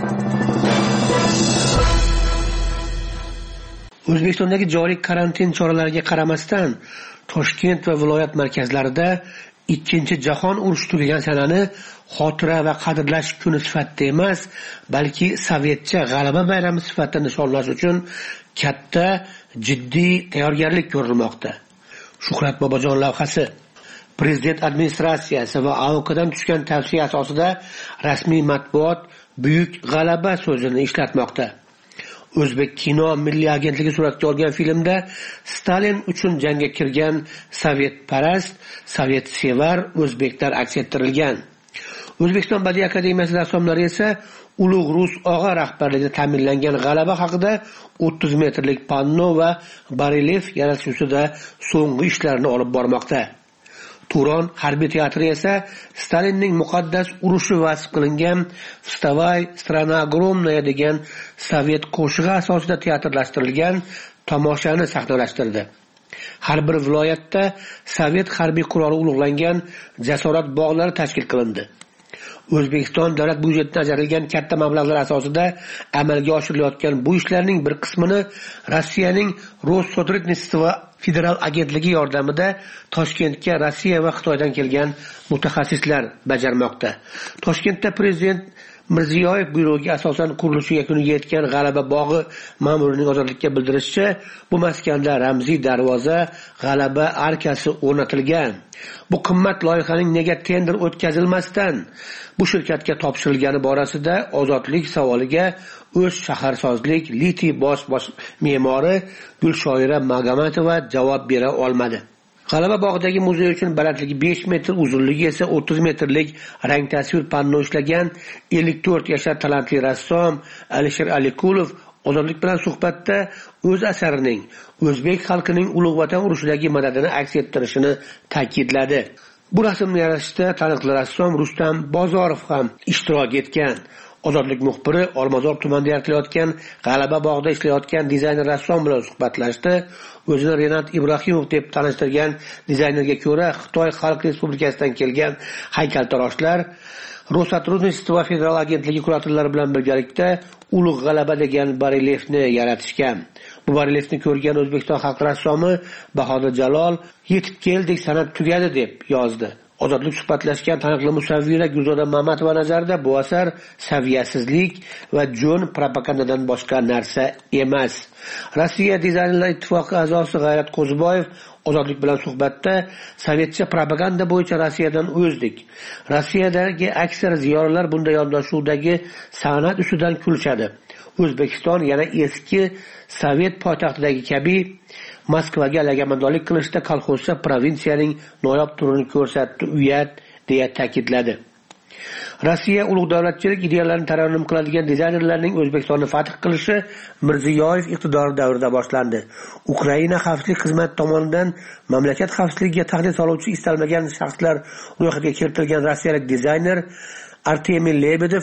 O'zbekistondagi joriy karantin choralariga qaramasdan Toshkent va viloyat markazlarida ikkinchi jahon urushi tugagan sanani xotira va qadrlash kuni sifatida emas, balki sovetcha g'alaba bayrami sifatida nishonlash uchun katta jiddiy tayyorgarlik ko'rilmoqda. Shuhrat Bobojon lavhasi. Prezident administratsiyasi va AOKdan tushgan tavsiya asosida rasmiy matbuot buyuk g'alaba so'zini ishlatmoqda. O'zbek kino milliy agentligi suratga olgan filmda Stalin uchun jangga kirgan sovetparast, sovetsevar o'zbeklar aks ettirilgan. O'zbekiston Badiiy akademiyasi rassomlari esa ulug' rus og'a rahbarligida ta'minlangan g'alaba haqida 30 metrlik panno va barelyef yaratish ustida so'nggi ishlarni olib bormoqda. Turon harbiy teatri esa Stalinning muqaddas urushi vasf qilingan "Vstavay, strana огромная" degan sovet qo'shig'i asosida teatrlashtirilgan tomoshani sahnalashtirdi. Har bir viloyatda sovet harbiy quroli ulug'langan jasorat bog'lari tashkil qilindi. O'zbekiston davlat byudjetidan ajratilgan katta mablag'lar asosida amalga oshirilayotgan bu ishlarning bir qismini Rossiyaning Rossotritnistvo federal agentligi yordamida Toshkentga Rossiya va Xitoydan kelgan mutaxassislar bajarmoqda. Toshkentda prezident Mirziyoyev buyrug'iga asosan qurilishi yakuniga yetgan G'alaba bog'i ma'murining ozodlikka bildirishicha, bu maskanda ramziy darvoza, G'alaba arkasi o'rnatilgan. Bu qimmat loyihaning nega tender o'tkazilmasdan bu shirkatga topshirilgani borasida ozodlik savoliga o'z shaharsozlik litiy bosh me'mori Gulshoira Magamatova javob bera olmadi. G'alaba bog'idagi muzey uchun balandligi 5 metr, uzunligi esa 30 metrlik rang tasvir panno ishlagan 54 yashar talantli rassom Alisher Alikulov ozodlik bilan suhbatda o'z asarining o'zbek xalqining ulug' vatan urushidagi madadini aks ettirishini ta'kidladi. Bu rasmni yaratishda taniqli rassom Rustam Bozorov ham ishtirok etgan. Ozodlik muxbiri Olmazor tumanida yaratilayotgan G'alaba bog'ida ishlayotgan dizayner rassom bilan suhbatlashdi. O'zini Renat Ibrahimov deb tanishtirgan dizaynerga ko'ra, Xitoy Xalq Respublikasidan kelgan haykaltaroshlar Rossotritnistvo federal agentligi kuratorlari bilan birgalikda ulug' g'alaba degan barelyefni yaratishgan. Bu barelyefni ko'rgan O'zbekiston xalq rassomi Bahodir Jalol "Yetib keldik, san'at tugadi" deb yozdi. Ozodlik suhbatlashgan taniqli musavvira Gulzoda Mamatova nazarida bu asar saviyasizlik va jo'n propagandadan boshqa narsa emas. Rossiya dizaynerlar ittifoqi a'zosi G'ayrat Qo'ziboyev ozodlik bilan suhbatda sovetcha propaganda bo'yicha Rossiyadan o'zdik. Rossiyadagi aksar ziyolilar bunday yondashuvdagi san'at ustidan kulishadi. O'zbekiston yana eski sovet poytaxtidagi kabi Moskvaga lagamandorlik qilishda kolxozcha provinsiyaning noyob turini ko'rsatdi, uyat deya ta'kidladi. Rossiya ulug' davlatchilik ideyalarini tarannum qiladigan dizaynerlarning O'zbekistonni fath qilishi Mirziyoyev iqtidori davrida boshlandi. Ukraina xavfsizlik xizmati tomonidan mamlakat xavfsizligiga tahdid soluvchi istalmagan shaxslar ro'yxatga kiritilgan rossiyalik dizayner Artemiy Lebedev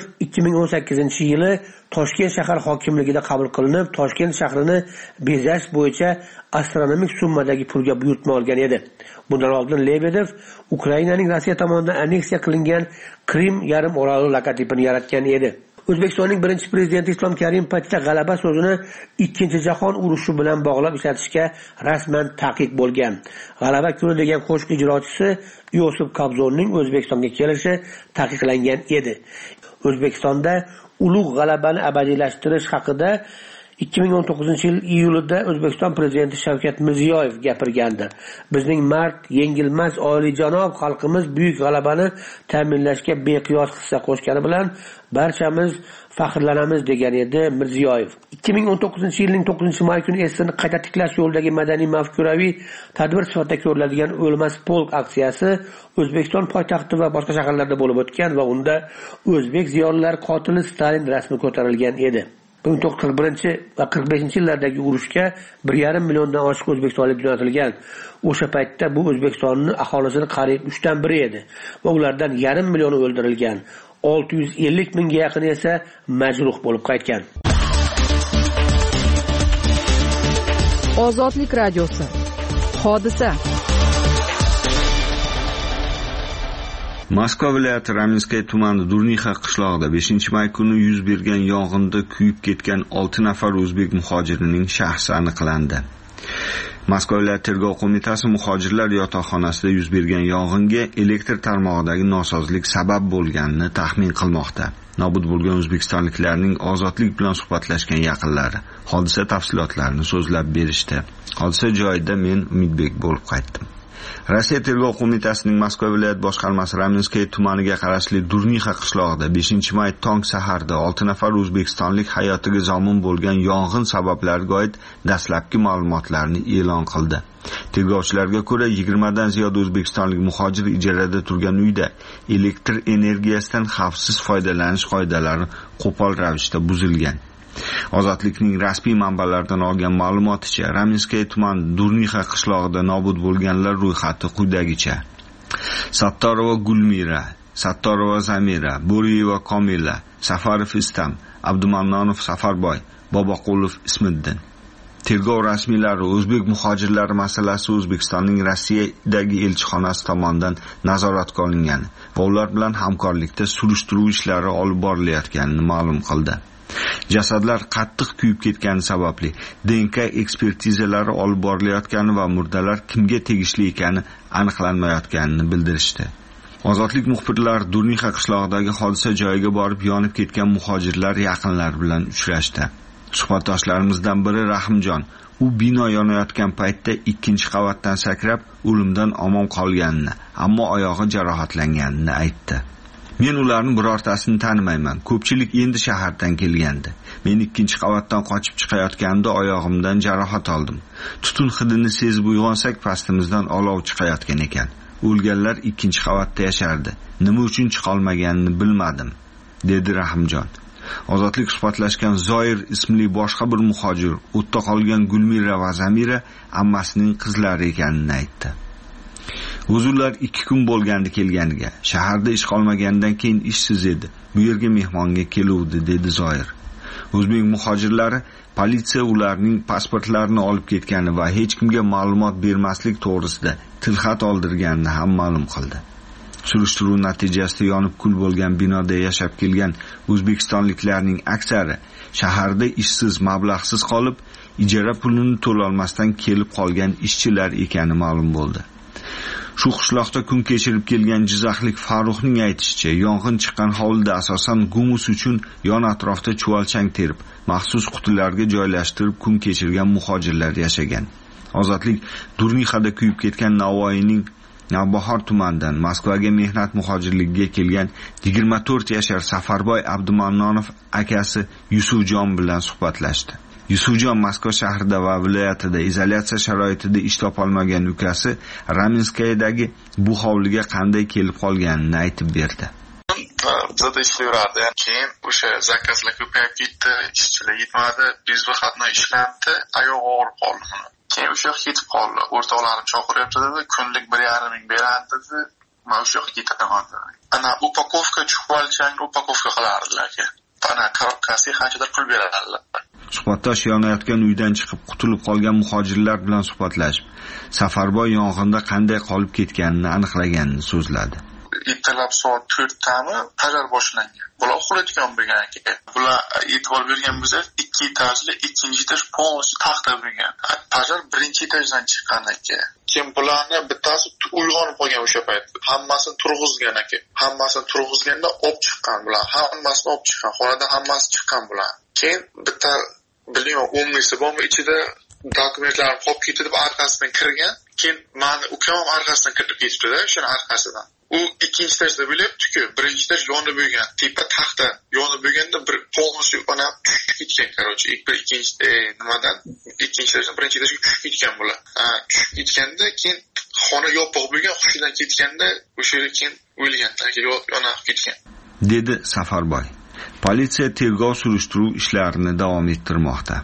2018-yili Toshkent shahar hokimligida qabul qilinib, Toshkent shahrini bezash bo'yicha astronomik summadagi pulga buyurtma olgan edi. Bundan oldin Lebedev Ukrainaning Rossiya tomonidan anneksiya qilingan Krim yarim oroli logotipini yaratgan edi. O'zbekistonning birinchi prezidenti Islom Karimov paytida g'alaba so'zini ikkinchi jahon urushi bilan bog'lab ishlatishga rasman taqiq bo'lgan. G'alaba kuni degan qo'shiq ijrochisi Yosif Kobzonning O'zbekistonga kelishi taqiqlangan edi. O'zbekistonda ulug' g'alabani abadiylashtirish haqida 2019-yil iyulida O'zbekiston prezidenti Shavkat Mirziyoyev gapirgandi. Bizning mard, yengilmas, oliyjanob xalqimiz buyuk g'alabani ta'minlashga beqiyos hissa qo'shgani bilan barchamiz faxrlanamiz degan edi Mirziyoyev. 2019-yilning 9-may kuni esini qayta tiklash yo'lidagi madaniy mafkuraviy tadbir sifatida ko'riladigan O'lmas polk aksiyasi O'zbekiston poytaxti va boshqa shaharlarda bo'lib o'tgan va unda o'zbek ziyolilari qotili Stalin rasmi ko'tarilgan edi. 1941 va 45 yillardagi urushga 1,5 milliondan oshiq o'zbekistonlik jo'natilgan. O'sha paytda bu O'zbekistonning aholisini qariyb 3dan 1 edi va ulardan 1,5 millioni o'ldirilgan. 650 mingga yaqini esa majruh bo'lib qaytgan. Ozodlik radiosi. Hodisa. Moskva viloyati Raminskaya tumani Durnixa qishlog'ida 5-may kuni yuz bergan yong'inda kuyib ketgan 6 nafar o'zbek muhojirining shaxsi aniqlandi. Moskva viloyat tergov qo'mitasi muhojirlar yotoqxonasida yuz bergan yong'inga elektr tarmog'idagi nosozlik sabab bo'lganini taxmin qilmoqda. Nobud bo'lgan o'zbekistonliklarning ozodlik bilan suhbatlashgan yaqinlari hodisa tafsilotlarini so'zlab berishdi. Hodisa joyida men Umidbek bo'lib qaytdim. Rossiya tergov qo'mitasining Moskva viloyat boshqarmasi Raminskaya tumaniga qarashli Durnixa qishlog'ida 5-may tong saharda 6 nafar o'zbekistonlik hayotiga zomin bo'lgan yong'in sabablariga oid dastlabki ma'lumotlarni e'lon qildi. Tergovchilarga ko'ra 20 dan ziyod o'zbekistonlik muhojir ijarada turgan uyda elektr energiyasidan xavfsiz foydalanish qoidalari qo'pol ravishda buzilgan. Ozodlikning rasmiy manbalaridan olgan ma'lumoticha, Raminskaya tumani Durnixa qishlog'ida nobud bo'lganlar ro'yxati quyidagicha: Sattorova Gulmira, Sattorova Zamira, Bo'riyeva Komila, Safarov Istam, Abdumannonov Safarboy, Boboqulov Ismiddin. Tergov rasmiylari o'zbek muhojirlari masalasi O'zbekistonning Rossiyadagi elchixonasi tomonidan nazoratga olingan va ular bilan hamkorlikda surishtiruv ishlari olib borilayotganini ma'lum qildi. Jasadlar qattiq kuyib ketgani sababli DNK ekspertizalari olib borilayotgani va murdalar kimga tegishli ekani aniqlanmayotganini bildirishdi. Ozodlik muxbirlari Durnixa qishlog'idagi hodisa joyiga borib yonib ketgan muhojirlar yaqinlari bilan uchrashdi. Suhbatdoshlarimizdan biri Rahimjon, u bino yonayotgan paytda 2-qavatdan sakrab o'limdan omon qolganini, ammo oyog'i jarohatlanganini aytdi. Men ularning birortasini tanimayman. Ko'pchilik endi shahardan kelgandi. Men 2-qavatdan qochib chiqayotganimda oyog'imdan jarohat oldim. Tutun hidini sezib uyg'onsak, pastimizdan olov chiqayotgan ekan. O'lganlar 2-qavatda yashardi. Nima uchun chiqolmaganini bilmadim, dedi Rahimjon. Ozodlik suhbatlashgan Zoir ismli boshqa bir muhojir, o'tda qolgan Gulmira va Zamira ammasining qizlari ekanini aytdi. O'zullar 2 kun bo'lgandi kelganiga. Shaharda ish qolmagandan keyin ishsiz edi. Bu yerga mehmonga keluvdi, dedi Zoir. O'zbek muhojirlari politsiya ularning pasportlarini olib ketgani va hech kimga ma'lumot bermaslik to'g'risida tilxat oldirganini ham ma'lum qildi. Surishtiruv natijasida yonib kul bo'lgan binoda yashab kelgan o'zbekistonliklarning aksari shaharda ishsiz, mablag'siz qolib, ijara pulini to'la olmasdan kelib qolgan ishchilar ekani ma'lum bo'ldi. Shu qishloqda kun kechirib kelgan jizzaxlik Farruxning aytishicha, yong'in chiqqan hovlida asosan gumus uchun yon atrofda chuvalchang terib, maxsus qutilarga joylashtirib kun kechirgan muhojirlar yashagan. Ozodlik Durnixada kuyib ketgan Navoiyning Navbahor tumanidan Moskvaga mehnat muhojirligiga kelgan 24 yashar Safarboy Abdumannonov akasi Yusufjon bilan suhbatlashdi. Yusufjon Moskva shahrida va viloyatida izolyatsiya sharoitida ish topolmagan ukasi Raminskayadagi bu hovliga qanday kelib qolganini aytib berdi. Bizda ishlayverardi. Keyin o'sha zakazlar ko'payib ketdi, ishchilar yetmadi, bizga qatnay ishlandi, oyog'i og'rib qoldi. Keyin o'sha yoqqa ketib qoldi. O'rtoqlarim chaqiryapti dedi, kunlik 1,5 ming beradi dedi. Men o'sha yoqqa ketaman dedi. Ana upakovka chuvalchang upakovka qilardilar aka. Ana korobkasiga qanchadir pul beradilar. Suhbatdosh yonayotgan uydan chiqib qutulib qolgan muhojirlar bilan suhbatlashib, Safarboy yong'inda qanday qolib ketganini aniqlaganini so'zladi. Ertalab soat 4tami pajar boshlangan. Bular uxlayotgan bo'lgan aka. Bular e'tibor bergan bo'lsa, 2 etajli, 2-chi etaj polностью taxta bo'lgan. Pajar 1-etajdan chiqqan aka. Keyin bularni bittasi uyg'onib qolgan o'sha paytda. Hammasini turg'izgan aka. Hammasini turg'izganda olib chiqqan bular. Hammasini olib chiqqan. Xonadan hammasi chiqqan bular. Keyin bitta bilmayman 10 mingsi bormi ichida dokumentlarim qolib ketdi deb orqasidan kirgan. Keyin meni ukam ham orqasidan kirib ketibdi-da, o'shani orqasidan. U ikkinchi etajda bo'lyapti-ku, birinchi etaj yonib bo'lgan, tepa taxta yonib bo'lganda bir polnosyu ona tushib ketgan, короче, ikkinchi nimadan ikkinchi etajdan birinchi etajga tushib ketgan bular. Tushib ketganda keyin xona yopiq bo'lgan, hushidan ketganda o'sha yerda keyin o'lgan, yonib ketgan. Dedi Safarboy. Politsiya tergov surishtiruv ishlarini davom ettirmoqda.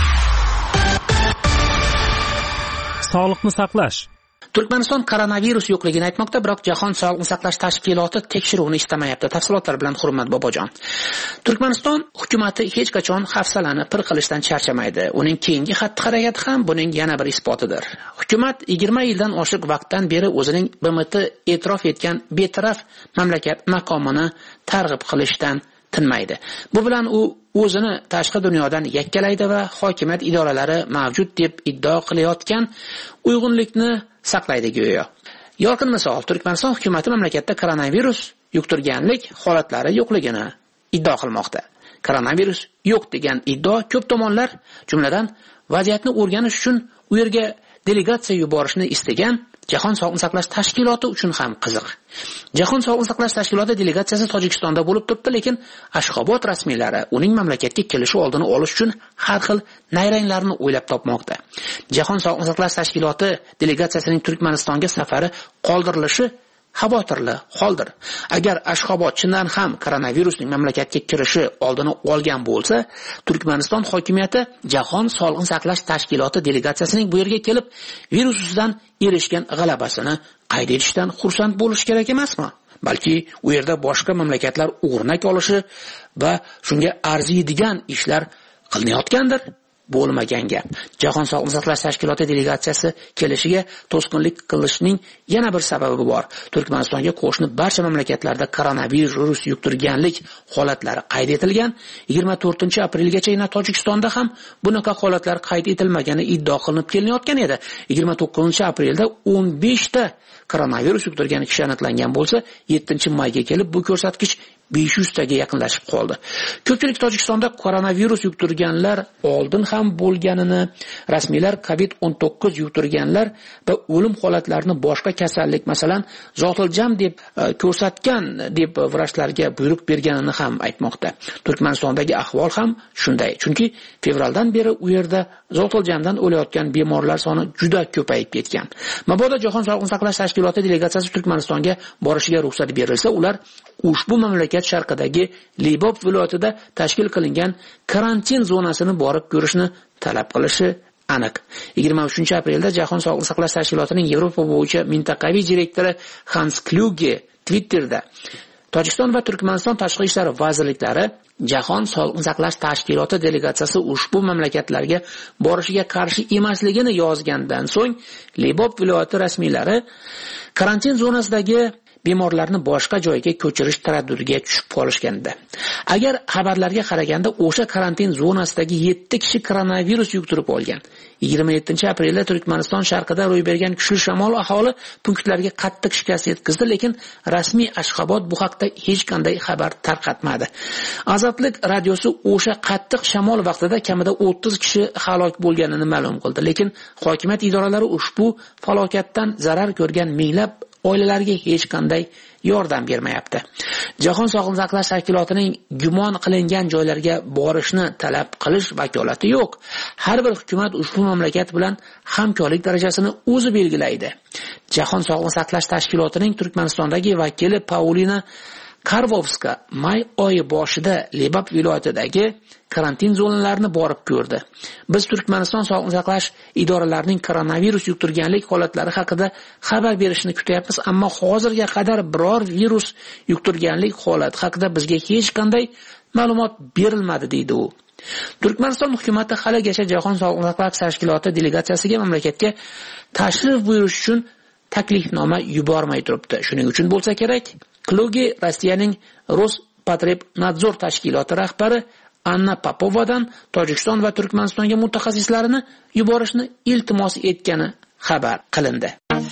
Sog'liqni saqlash. Turkmaniston koronavirus yo'qligini aytmoqda, biroq Jahon sog'liqni saqlash tashkiloti tekshiruvni istamayapti. Tafsilotlar bilan Hurmat Bobojon. Turkmaniston hukumatı hech qachon hafsalani pir qilishdan charchamaydi. Uning keyingi xatti-harakati ham buning yana bir isbotidir. Hukumat 20 yildan oshiq vaqtdan beri o'zining BMT e'tirof etgan betaraf mamlakat maqomini targ'ib qilishdan tinmaydi. Bu bilan u o'zini tashqi dunyodan yakkalaydi va hokimiyat idoralari mavjud deb iddao qilayotgan uyg'unlikni saqlaydi go'yo. Yorqin misol, Turkmaniston hukumatı mamlakatda koronavirus yuqtirganlik holatlari yo'qligini iddao qilmoqda. Koronavirus yo'q degan iddao ko'p tomonlar, jumladan vaziyatni o'rganish uchun u yerga delegatsiya yuborishni istagan Jahon sog'liqni saqlash tashkiloti uchun ham qiziq. Jahon sog'liqni saqlash tashkiloti delegatsiyasi Tojikistonda bo'lib turibdi, lekin Ashxobod rasmiylari uning mamlakatga kelishi oldini olish uchun har xil nayranglarni o'ylab topmoqda. Jahon sog'liqni saqlash tashkiloti delegatsiyasining Turkmanistonga safari qoldirilishi xavotirli holdir. Agar Ashxobod chindan ham koronavirusning mamlakatga kirishi oldini olgan bo'lsa, Turkmaniston hokimiyati Jahon sog'liqni saqlash tashkiloti delegatsiyasining bu yerga kelib, virus ustidan erishgan g'alabasini qayd etishdan xursand bo'lish kerak emasmi? Balki u yerda boshqa mamlakatlar o'rnak olishi va shunga arziydigan ishlar qilinayotgandir. Bo'lmagan gap. Jahon sog'liqni saqlash tashkiloti delegatsiyasi kelishiga to'sqinlik qilishning yana bir sababi bor. Turkmanistonga qo'shni barcha mamlakatlarda koronavirus yuqtirganlik holatlari qayd etilgan. 24-aprelgacha yana Tojikistonda ham bunaqa holatlar qayd etilmagani iddao qilinib kelinayotgan edi. 29-aprelda 15 ta koronavirus yuqtirgan kishi aniqlangan bo'lsa, 7-mayga kelib bu ko'rsatkich 500 taga yaqinlashib qoldi. Ko'pchilik Tojikistonda koronavirus yuqtirganlar oldin ham bo'lganini, rasmiylar COVID-19 yuqtirganlar va o'lim holatlarini boshqa kasallik, masalan, zotiljam deb ko'rsatgan deb vrachlarga buyruq berganini ham aytmoqda. Turkmanistondagi ahvol ham shunday. Chunki fevraldan beri u yerda zotiljamdan o'layotgan bemorlar soni juda ko'payib ketgan. Mabodo Jahon sog'liqni saqlash tashkiloti delegatsiyasi Turkmanistonga borishiga ruxsat berilsa, ular ushbu mamlakat sharqidagi Libob viloyatida tashkil qilingan karantin zonasini borib ko'rishni talab qilishi aniq. 23-aprelda Jahon sog'liqni saqlash tashkilotining Yevropa bo'yicha mintaqaviy direktori Hans Kluge Twitterda Tojikiston va Turkmaniston tashqi ishlar vazirliklari Jahon sog'liqni saqlash tashkiloti delegatsiyasi ushbu mamlakatlarga borishiga qarshi emasligini yozgandan so'ng Libob viloyati rasmiylari karantin zonasidagi bemorlarni boshqa joyga ko'chirish taraddudiga tushib qolishganda. Agar xabarlarga qaraganda o'sha karantin zonasidagi 7 kishi koronavirus yuqtirib olgan. 27-aprelda Turkmaniston sharqida ro'y bergan kuchli shamol aholi punktlariga qattiq shikast yetkazdi, lekin rasmiy Ashxobod bu haqda hech qanday xabar tarqatmadi. Azotlik radiosi o'sha qattiq shamol vaqtida kamida 30 kishi halok bo'lganini ma'lum qildi, lekin hokimiyat idoralari ushbu falokatdan zarar ko'rgan minglab oilalarga hech qanday yordam bermayapti. Jahon sog'liqni saqlash tashkilotining gumon qilingan joylarga borishni talab qilish vakolati yo'q. Har bir hukumat ushbu mamlakat bilan hamkorlik darajasini o'zi belgilaydi. Jahon sog'liqni saqlash tashkilotining Turkmanistondagi vakili Paulina Karvovska may oyi boshida Libob viloyatidagi karantin zonalarini borib ko'rdi. Biz Turkmaniston sog'liqni saqlash idoralarining koronavirus yuqtirganlik holatlari haqida xabar berishini kutyapmiz, ammo hozirga qadar biror virus yuqtirganlik holati haqida bizga hech qanday ma'lumot berilmadi, deydi u. Turkmaniston hukumatı haligacha Jahon sog'liqni saqlash tashkiloti delegatsiyasiga mamlakatga tashrif buyurish uchun taklifnoma yubormay turibdi. Shuning uchun bo'lsa kerak, Kluge Rossiyaning Rospotrebnadzor tashkiloti rahbari Anna Popovadan Tojikiston va Turkmanistonga mutaxassislarini yuborishni iltimos etgani xabar qilindi.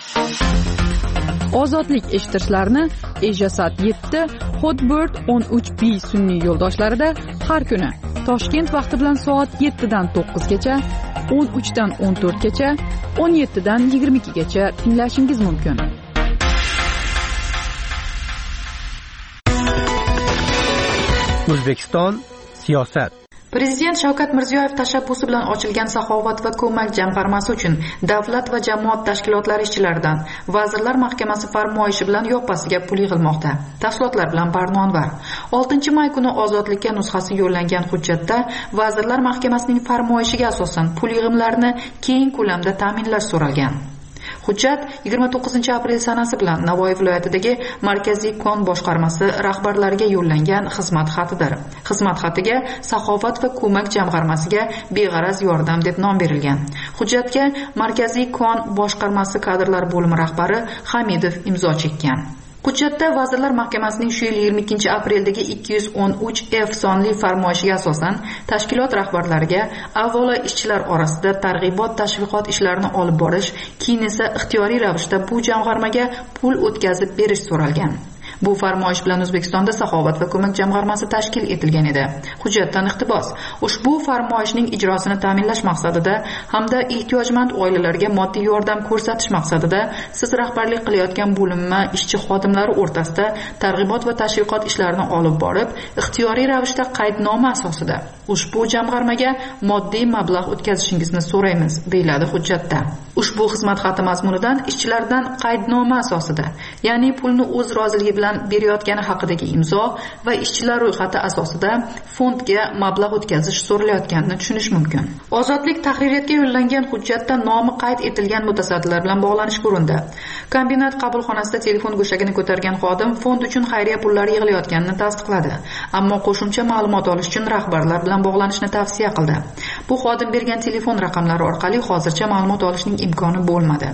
Ozodlik eshittirishlarni Ejasat 7, Hotbird 13B sun'iy yo'ldoshlarida har kuni Toshkent vaqti bilan soat 7 dan 9 gacha, 13 dan 14 gacha, 17 dan 22 gacha tinglashingiz mumkin. O'zbekiston siyosat. Prezident Shavkat Mirziyoyev tashabbusi bilan ochilgan Saxovat va ko'mak jamg'armasi uchun davlat va jamoat tashkilotlari ishchilaridan Vazirlar Mahkamasi farmoyishi bilan yoppasiga pul yig'ilmoqda. Tafsilotlar bilan Barnonvar. 6-may kuni ozodlikka nusxasi yo'llangan hujjatda Vazirlar Mahkamasining farmoyishiga asosan pul yig'imlarini keng ko'lamda ta'minlash so'ralgan. Hujjat 29-aprel sanasi bilan Navoiy viloyatidagi Markaziy kon boshqarmasi rahbarlariga yo'llangan xizmat xatidir. Xizmat xatiga Saxovat va ko'mak jamg'armasiga beg'araz yordam deb nom berilgan. Hujjatga Markaziy kon boshqarmasi kadrlar bo'limi rahbari Hamidov imzo chekkan. Hujjatda Vazirlar Mahkamasining shu yil 22-apreldagi 213F sonli farmoyishiga asosan tashkilot rahbarlariga avvalo ishchilar orasida targ'ibot tashviqot ishlarini olib borish, keyin esa ixtiyoriy ravishda bu jamg'armaga pul o'tkazib berish so'ralgan. Bu farmoyish bilan O'zbekistonda Saxovat va ko'mak jamg'armasi tashkil etilgan edi. Hujjatdan iqtibos: ushbu farmoyishning ijrosini ta'minlash maqsadida hamda ehtiyojmand oilalarga moddiy yordam ko'rsatish maqsadida siz rahbarlik qilayotgan bo'linma ishchi xodimlari o'rtasida targ'ibot va tashviqot ishlarini olib borib, ixtiyoriy ravishda qaydnoma asosida ushbu jamg'armaga moddiy mablag' o'tkazishingizni so'raymiz, deyiladi hujjatda. Ushbu xizmat xati mazmunidan ishchilardan qaydnoma asosida, ya'ni pulni o'z roziligi bilan berayotgani haqidagi imzo va ishchilar ro'yxati asosida fondga mablag' o'tkazish so'ralayotganini tushunish mumkin. Ozodlik tahririyatga yo'llangan hujjatda nomi qayd etilgan mutasaddilar bilan bog'lanish ko'rindi. Kombinat qabulxonasida telefon go'shagini ko'targan xodim fond uchun xayriya pullari yig'ilayotganini tasdiqladi, ammo qo'shimcha ma'lumot olish uchun rahbarlar bilan bog'lanishni tavsiya qildi. Bu xodim bergan telefon raqamlari orqali hozircha ma'lumot olishning imkoni bo'lmadi.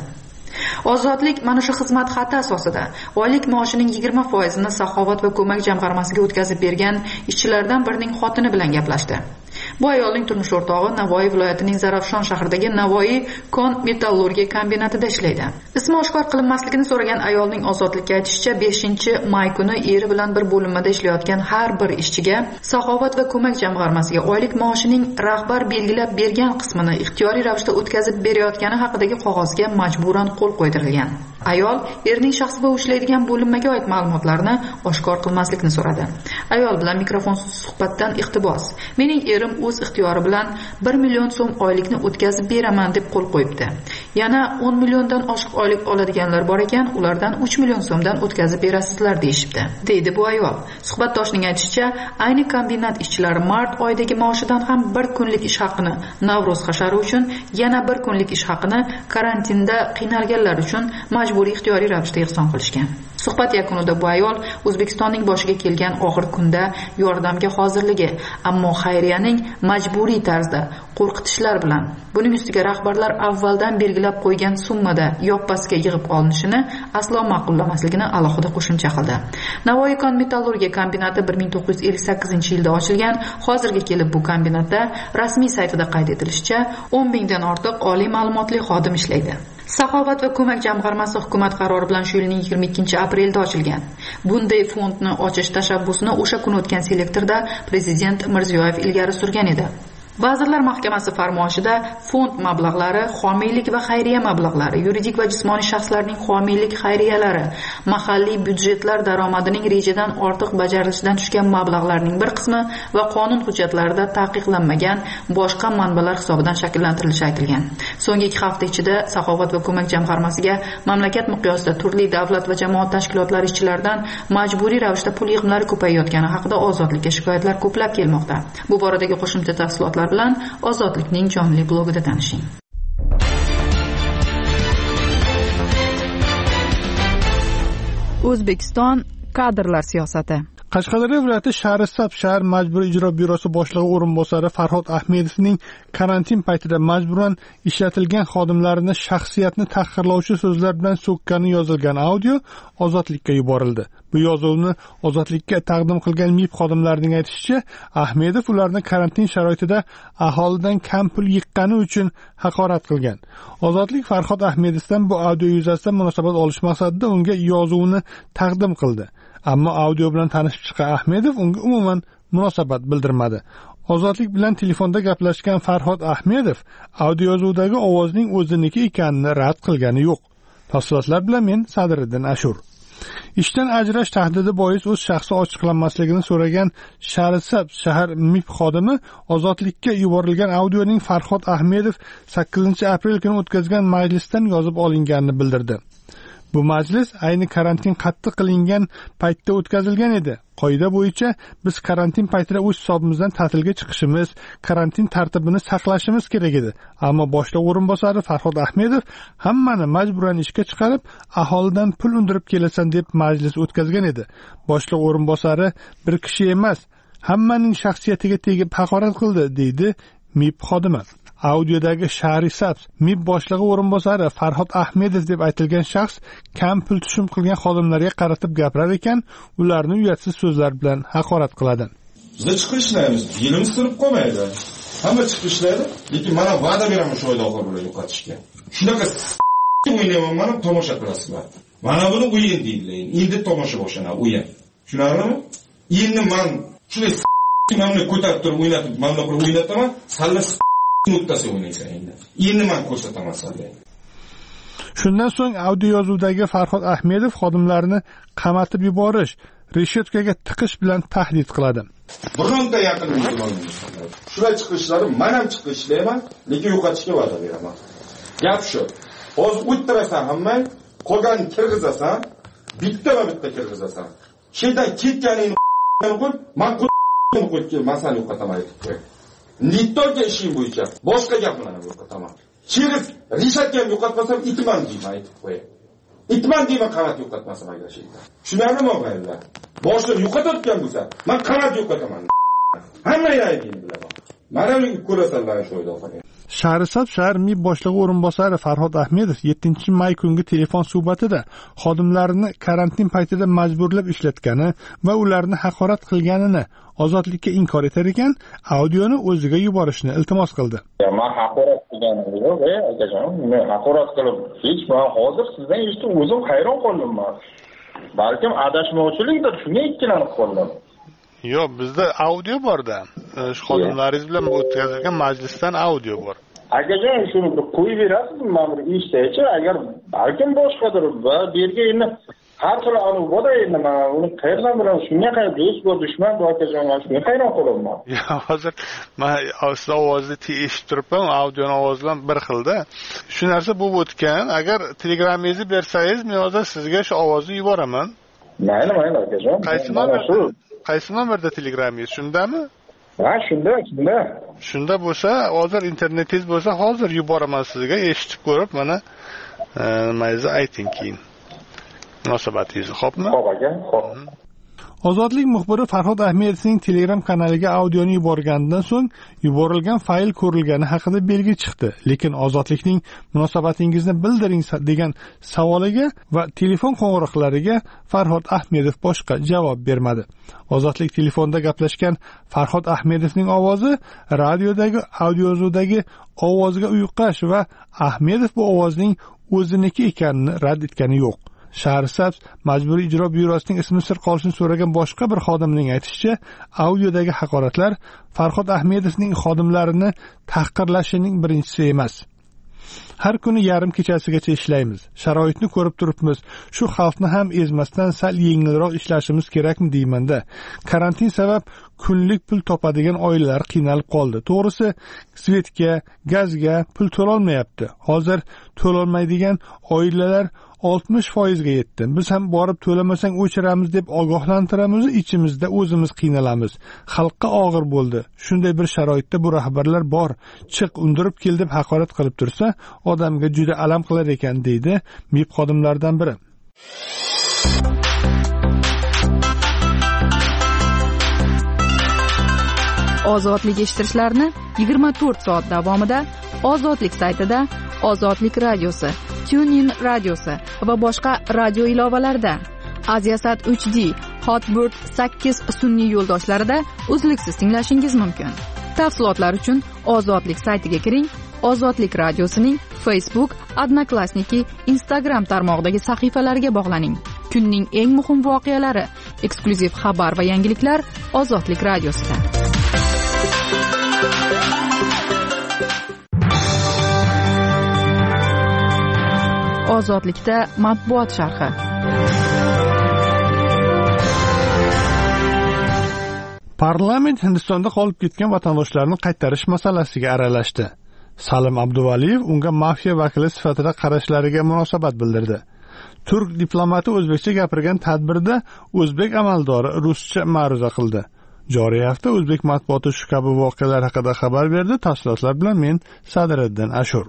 Ozodlik mana shu xizmat xati asosida oylik maoshining 20% ni Saxovat va ko'mak jamg'armasiga o'tkazib bergan ishchilardan birining xotini bilan gaplashdi. Bu ayolning turmush o'rtog'i Navoiy viloyatining Zarafshon shahridagi Navoiy kon metallurgiya kombinatida ishlaydi. Ismi oshkor qilinmasligini so'ragan ayolning Ozodlikka aytishicha 5-may kuni eri bilan bir bo'linmada ishlayotgan har bir ishchiga Saxovat va ko'mak jamg'armasiga oylik maoshining rahbar belgilab bergan qismini ixtiyoriy ravishda o'tkazib berayotgani haqidagi qog'ozga majburan qo'l qo'ydirilgan. Ayol erining shaxsi va ishlaydigan bo'linmaga oid ma'lumotlarni oshkor qilmaslikni so'radi. Ayol bilan mikrofonsiz suhbatdan iqtibos: mening erim o'z ixtiyori bilan 1 million so'm oylikni o'tkazib beraman deb qo'l qo'yibdi. Yana 10 milliondan oshiq oylik oladiganlar bor ekan, ulardan 3 million so'mdan o'tkazib berasizlar deyishibdi, deydi bu ayol. Suhbatdoshining aytishicha, ayni kombinat ishchilari mart oyidagi maoshidan ham 1 kunlik ish haqini Navro'z hashari uchun, yana 1 kunlik ish haqini karantinda qiynalganlar uchun majburiy ixtiyoriy ravishda ehson qilishgan. Suhbat yakunida bu ayol O'zbekistonning boshiga kelgan og'ir kunda yordamga hozirligi, ammo xayriyaning majburiy tarzda qo'rqitishlar bilan, buning ustiga rahbarlar avvaldan belgilab qo'ygan summada yoppasiga yig'ib olinishini aslo ma'qullamasligini alohida qo'shimcha qildi. Navoiy kon metallurgiya kombinati 1958-yilda ochilgan. Hozirga kelib bu kombinatda rasmiy saytida qayd etilishicha 10 mingdan ortiq oliy ma'lumotli xodim ishlaydi. Saxovat va ko'mak jamg'armasi hukumat qarori bilan shu yilning 22-aprelda ochilgan. Bunday fondni ochish tashabbusini o'sha kun o'tgan selektorda Prezident Mirziyoyev ilgari surgan edi. Vazirlar Mahkamasi farmoyishida fond mablag'lari, homiylik va xayriya mablag'lari, yuridik va jismoniy shaxslarning homiylik xayriyalari, mahalliy byudjetlar daromadining rejadan ortiq bajarilishidan tushgan mablag'larning bir qismi va qonun hujjatlarida taqiqlanmagan boshqa manbalar hisobidan shakllantirilishi aytilgan. So'nggi 2 hafta ichida Saxovat va ko'mak jamg'armasiga mamlakat miqyosida turli davlat va jamoat tashkilotlari ishchilaridan majburiy ravishda pul yig'imlari ko'payayotgani haqida Ozodlikka shikoyatlar ko'plab kelmoqda. Bu boradagi qo'shimcha tafsilotlar bilan Ozodlikning jonli blogida tanishing. O'zbekiston kadrlar siyosati. Qashqadaryo viloyati Shahrisabz shahar majburiy ijro byurosi boshlig'i o'rinbosari Farhod Ahmedovning karantin paytida majburan ishlatilgan xodimlarini shaxsiyatni tahqirlovchi so'zlar bilan so'kkani yozilgan audio Ozodlikka yuborildi. Bu yozuvni Ozodlikka taqdim qilgan MIB xodimlarining aytishicha, Ahmedov ularni karantin sharoitida aholidan kam pul yiqqani uchun haqorat qilgan. Ozodlik Farhod Ahmedovdan bu audio yuzasidan munosabat olish maqsadida unga yozuvni taqdim qildi. Ammo audio bilan tanishib chiqqan Ahmedov unga umuman munosabat bildirmadi. Ozodlik bilan telefonda gaplashgan Farhod Ahmedov audiozudagi ovozning o'ziniki ekanini rad qilgani yo'q. Tafsilotlar bilan men Sadriddin Ashur. Ishdan ajrash tahdidi bois o'z shaxsi ochiqlanmasligini so'ragan Sharisab shahar MIB xodimi ozodlikka yuborilgan audioning Farhod Ahmedov 8-aprel kuni o'tkazgan majlisdan yozib olinganini bildirdi. Bu majlis ayni karantin qattiq qilingan paytda o'tkazilgan edi. Qoida bo'yicha biz karantin paytida o'z hisobimizdan ta'tilga chiqishimiz, karantin tartibini saqlashimiz kerak edi. Ammo boshliq o'rinbosari Farhod Ahmedov hammani majburan ishga chiqarib, aholidan pul undirib kelasan deb majlis o'tkazgan edi. Boshliq o'rinbosari bir kishi emas, hammaning shaxsiyatiga tegib haqorat qildi, deydi MIB xodimi. Audiodagi Sharisab MIB boshlig'i o'rinbosari Farhod Ahmedov deb aytilgan shaxs kam pul tushum qilgan xodimlarga qaratib gapirar ekan, ularni uyatsiz so'zlar bilan haqorat qiladi. Biz chiqib ishlaymiz, yilimiz turib qolmaydi. Hamma chiqib ishlaydi, lekin mana va'da beraman shu oyda oxir bilan yo'qotishga. Shunaqa o'ynayman, mana tomosha qilasizlar. Mana buni o'yin deydilar. Endi tomosha boshlanadi, o'yin. Tushunarlimi? Endi men shunday mamni ko'tarib turib o'ynatib, mamni qilib o'ynataman, salla nuqtasi o'ynaysan endi. Endi men ko'rsataman sizlarga. Shundan so'ng audio yozuvdagi Farhod Ahmedov xodimlarini qamatib yuborish, reshotkaga tiqish bilan tahdid qiladi. Bironta yaqinimiz bo'lmaydi. Shular chiqishlari, men ham chiqib ishlayman, lekin yo'qotishga va'da beraman. Gap shu. Hozir o'tirasan hammang, qolganini kirgizasan, bitta kirgizasan. Shundan ketganingni qo'y, men qo'yib masala yo'qotaman aytib qo'y. Nittoga ishim bo'yicha boshqa gap bilan yo'qotaman. Chiriz rishakam yo'qotmasam itman deyman aytib qo'y. Itman deyman qanot yo'qotmasam agar shunda. Tushunarlimi o'g'aylar? Boshliq yo'qotayotgan bo'lsa, men qanot yo'qotaman. Hammalar aytgan bilaman. Mana buni ko'rasanlar shu oyda oxir. Sharisab shahar MIB boshlig'i o'rinbosari Farhod Ahmedov 7-may kungi telefon suhbatida xodimlarini karantin paytida majburlab ishlatgani va ularni haqorat qilganini ozodlikka inkor etar ekan, audioni o'ziga yuborishni iltimos qildi. Men haqorat qilganim yo'q, akajon. Men haqorat qilib, hech men hozir sizdan eshitib o'zim hayron qoldim. Balkim adashmovchilikdir, shunga ikkilanib qoldim. Yo'q, bizda audio bor-da. Xodimlaringiz bilan o'tkazilgan majlisdan audio bor. Akajon, shuni bir qo'yib berasizmi? Men bir eshitaychi, agar balkim boshqadir va bu yerga endi har xil anu bor endi, men uni qayerdan bilaman? Shunga qayerda do'st bor, dushman bor akajon, men shunga hayron qolaman. Yo'q, hozir men siz ovozni eshitib turibman, audioni ovozi bilan bir xilda. Shu narsa bo'lib o'tgan. Agar telegramingizni bersangiz, men hozir sizga shu ovozni yuboraman. Mayli, akajon. Qaysi nomerda telegramingiz? Shundami? Ha, shunda. Shunda bo'lsa, hozir internetingiz bo'lsa, hozir yuboraman sizga, eshitib ko'rib, mana nimangizni ayting keyin. Munosabatingizni, xo'pmi? Xo'p aka, xo'p. Ozodlik muxbiri Farhod Ahmedovning Telegram kanaliga audioni yuborgandan so'ng yuborilgan fayl ko'rilgani haqida belgi chiqdi. Lekin Ozodlikning munosabatingizni bildiring degan savoliga va telefon qo'ng'iroqlariga Farhod Ahmedov boshqa javob bermadi. Ozodlik telefonda gaplashgan Farhod Ahmedovning ovozi radiodagi audiozudagi ovoziga uyqash va Ahmedov bu ovozning o'ziniki ekanini rad etgani yo'q. Sharisab majburiy ijro byurosining ismi sir qolishini so'ragan boshqa bir xodimning aytishicha, audiodagi haqoratlar Farhod Ahmedovning xodimlarini tahqirlashining birinchisi emas. Har kuni yarim kechasigacha ishlaymiz. Sharoitni ko'rib turibmiz. Shu xalqni ham ezmasdan sal yengilroq ishlashimiz kerakmi deymanda. Karantin sabab kunlik pul topadigan oilalar qiynalib qoldi. To'g'risi, svetga, gazga pul to'lolmayapti. Hozir to'lolmaydigan oilalar 60% ga yetdi. Biz ham borib to'lamasang o'chiramiz deb ogohlantiramiz, ichimizda o'zimiz qiynalamiz. Xalqqa og'ir bo'ldi. Shunday bir sharoitda bu rahbarlar bor. Chiq, undirib kel deb haqorat qilib tursa, odamga juda alam qilar ekan, deydi MIB xodimlaridan biri. Ozodlik eshittirishlarni 24 soat davomida Ozodlik saytida, Ozodlik radiosi, TuneIn radiosi va boshqa radio ilovalarida, Aziasat 3D, Hotbird 8 sun'iy yo'ldoshlarida uzluksiz tinglashingiz mumkin. Tafsilotlar uchun Ozodlik saytiga kiring. Ozodlik radiosining Facebook, Odnoklassniki, Instagram tarmog'idagi sahifalariga bog'laning. Kunning eng muhim voqealari, eksklyuziv xabar va yangiliklar Ozodlik radiosida. Ozodlikda matbuot sharhi. Parlament Hindistonda qolib ketgan vatandoshlarni qaytarish masalasiga aralashdi. Salim Abduvaliyev unga mafiya vakili sifatida qarashlariga munosabat bildirdi. Turk diplomati o'zbekcha gapirgan tadbirda o'zbek amaldori ruscha ma'ruza qildi. Joriy hafta o'zbek matbuoti shu kabi voqealar haqida xabar berdi. Tafsilotlar bilan men Sadriddin Ashur.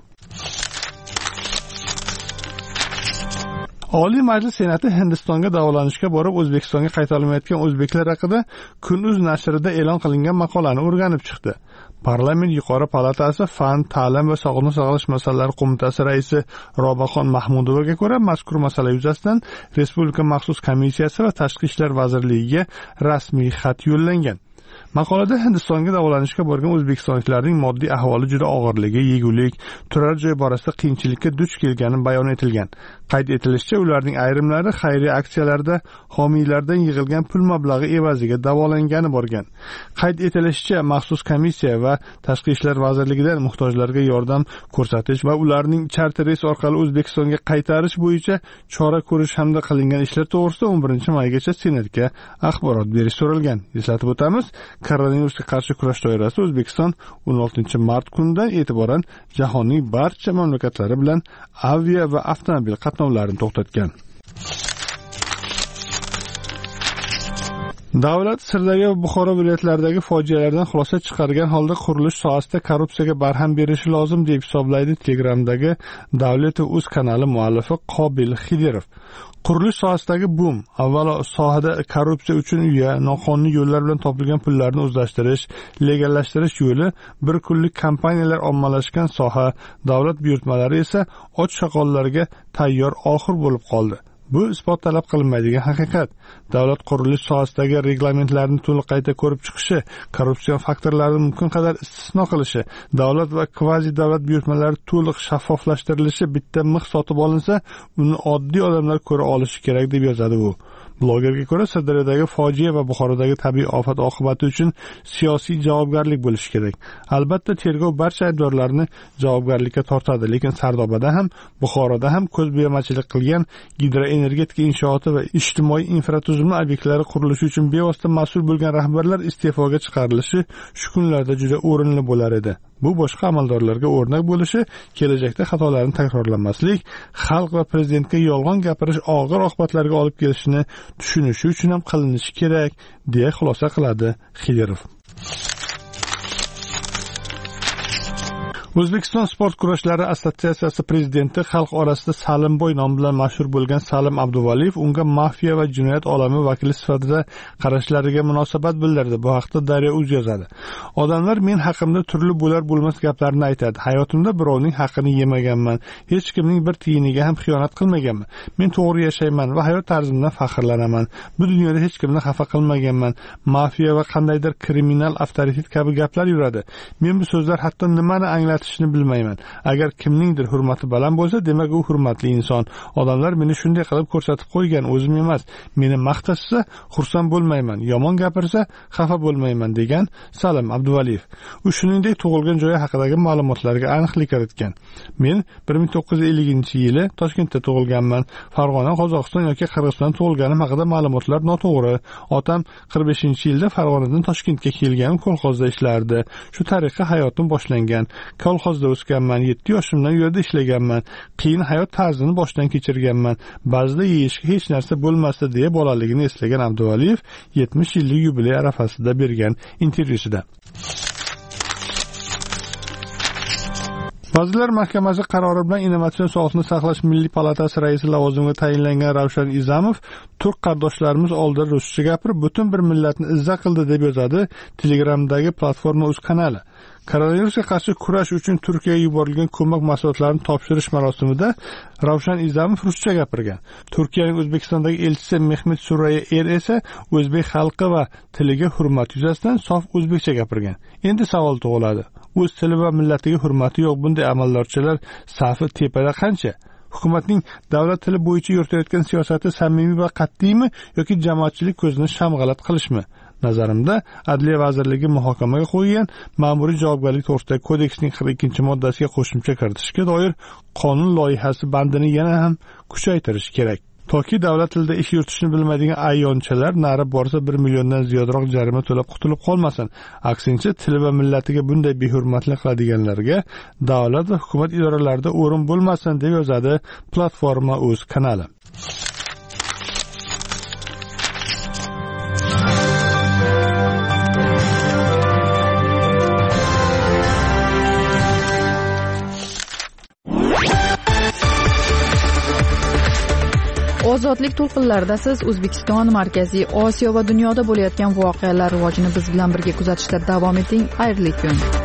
Oliy Majlis Senati Hindistonga davolanishga borib O'zbekistonga qayta olmayotgan o'zbeklar haqida Kun.uz nashrida e'lon qilingan maqolani o'rganib chiqdi. Parlament yuqori palatasi Fan, ta'lim va sog'liqni saqlash masalalari qo'mitasi raisi Robaxon Mahmudovaga ko'ra, mazkur masala yuzasidan Respublika maxsus komissiyasi va Tashqi ishlar vazirligiga rasmiy xat yo'llangan. Maqolada Hindistonga davolanishga borgan o'zbekistonliklarning moddiy ahvoli juda og'irligi, yegulik, turar joy borasida qiyinchilikka duch kelgani bayon etilgan. Qayd etilishicha, ularning ayrimlari xayriya aksiyalarida homiylardan yig'ilgan pul mablag'i evaziga davolangani borgan. Qayd etilishicha, maxsus komissiya va Tashqi ishlar vazirligidan muhtojlarga yordam ko'rsatish va ularning charter reys orqali O'zbekistonga qaytarish bo'yicha chora ko'rish hamda qilingan ishlar to'g'risida 11-maygacha Senatga axborot berish so'ralgan. Eslatib o'tamiz, koronavirusga qarshi kurash doirasida O'zbekiston 16-mart kunidan e'tiboran jahonning barcha mamlakatlari bilan avia va avtomobil qatnovlarini to'xtatgan. Davlat Sirdaryo va Buxoro viloyatlaridagi fojialardan xulosa chiqargan holda qurilish sohasida korrupsiyaga barham berishi lozim deb hisoblaydi Telegramdagi Davlat.uz kanali muallifi Qobil Xidirov. Qurilish sohasidagi boom, avvalo sohada korrupsiya uchun uya, noqonuniy yo'llar bilan topilgan pullarni o'zlashtirish, legallashtirish yo'li, bir kunlik kompaniyalar ommalashgan soha, davlat buyurtmalari esa och shoqollarga tayyor oxir bo'lib qoldi. Bu isbot talab qilinmaydigan haqiqat. Davlat qurilish sohasidagi reglamentlarni to'liq qayta ko'rib chiqishi, korrupsion faktorlarni mumkin qadar istisno qilishi, davlat va kvazi davlat buyurtmalari to'liq shaffoflashtirilishi, bitta mix sotib olinsa, uni oddiy odamlar ko'ra olishi kerak deb yozadi u. Blogerga ko'ra, Sirdaryodagi fojia va Buxorodagi tabiiy ofat oqibati uchun siyosiy javobgarlik bo'lishi kerak. Albatta, tergov barcha aybdorlarni javobgarlikka tortadi, lekin Sardobada ham, Buxoroda ham ko'zbo'yamachilik qilgan gidroenergetika inshooti va ijtimoiy infratuzilma obyektlari qurilishi uchun bevosita mas'ul bo'lgan rahbarlar iste'foga chiqarilishi shu kunlarda juda o'rinli bo'lar edi. Bu boshqa amaldorlarga o'rnak bo'lishi, kelajakda xatolarni takrorlamaslik, xalq va prezidentga yolg'on gapirish og'ir oqibatlarga olib kelishini tushunishi uchun ham qilinishi kerak, deya xulosa qiladi Xidirov. O'zbekiston sport kurashlari assotsiatsiyasi prezidenti xalq orasida Salimboy nomi bilan mashhur bo'lgan Salim Abduvaliyev unga mafiya va jinoyat olami vakili sifatida qarashlariga munosabat bildirdi. Bu haqda Daryo.uz yozadi. Odamlar men haqimda turli bo'lar bo'lmas gaplarni aytadi. Hayotimda birovning haqqini yemaganman, hech kimning bir tiyiniga ham xiyonat qilmaganman. Men to'g'ri yashayman va hayot tarzimdan faxrlanaman. Bu dunyoda hech kimni xafa qilmaganman. Mafiya va qandaydir kriminal avtoritet kabi gaplar yuradi. Men bu so'zlar hatto nimani anglatishini bilmayman. Agar kimningdir hurmati baland bo'lsa, demak u hurmatli inson. Odamlar meni shunday qilib ko'rsatib qo'ygan, o'zim emas. Meni maqtashsa, xursand bo'lmayman, yomon gapirsa, xafa bo'lmayman, degan Salim Abduvaliyev. U shuningdek tug'ilgan joyi haqidagi ma'lumotlarga aniqlik kiritgan. Men 1950-yili Toshkentda tug'ilganman. Farg'ona, Qozog'iston yoki Qirg'iziston tug'ilganim haqida ma'lumotlar noto'g'ri. Otam 45-yilda Farg'onadan Toshkentga kelgan, kolxozda ishlardi. Shu tariqa hayotim boshlangan. Kolxozda o'sganman, 7 yoshimdan u yerda ishlaganman. Qiyin hayot tarzini boshdan kechirganman. Ba'zida yeyishga hech narsa bo'lmasdi, deya bolaligini eslagan Abduvaliyev 70 yillik yubiley arafasida bergan intervyusida. Vazirlar Mahkamasi qarori bilan Innovatsion sog'liqni saqlash milliy palatasi raisi lavozimiga tayinlangan Ravshan Izamov turk qardoshlarimiz oldida ruscha gapirib, butun bir millatni izza qildi, deb yozadi Telegramdagi Platforma.uz kanali. Koronavirusga qarshi kurash uchun Turkiyaga yuborilgan ko'mak mahsulotlarini topshirish marosimida Ravshan Izamov ruscha gapirgan. Turkiyaning O'zbekistondagi elchisi Mehmet Suraya esa o'zbek xalqi va tiliga hurmat yuzasidan sof o'zbekcha gapirgan. Endi savol tug'iladi. O'z tili va millatiga hurmati yo'q bunday amaldorchilar safi tepada qancha? Hukumatning davlat tili bo'yicha yuritayotgan siyosati samimiy va qat'iymi yoki jamoatchilik ko'zini shamg'alat qilishmi? Nazarimda, Adliya vazirligi muhokamaga qo'ygan ma'muriy javobgarlik to'g'risidagi kodeksning 42-moddasiga qo'shimcha kiritishga doir qonun loyihasi bandini yana ham kuchaytirish kerak. Toki davlat tilida ish yuritishni bilmaydigan ayyonchalar nari borsa 1 milliondan ziyodroq jarima to'lab qutulib qolmasin. Aksincha, til va millatiga bunday behurmatlik qiladiganlarga davlat va hukumat idoralarida o'rin bo'lmasin, deb yozadi platforma o'z kanali. Ozodlik to'lqinlarida siz O'zbekiston, Markaziy Osiyo va dunyoda bo'layotgan voqealar rivojini biz bilan birga kuzatishda davom eting. Xayrli kun.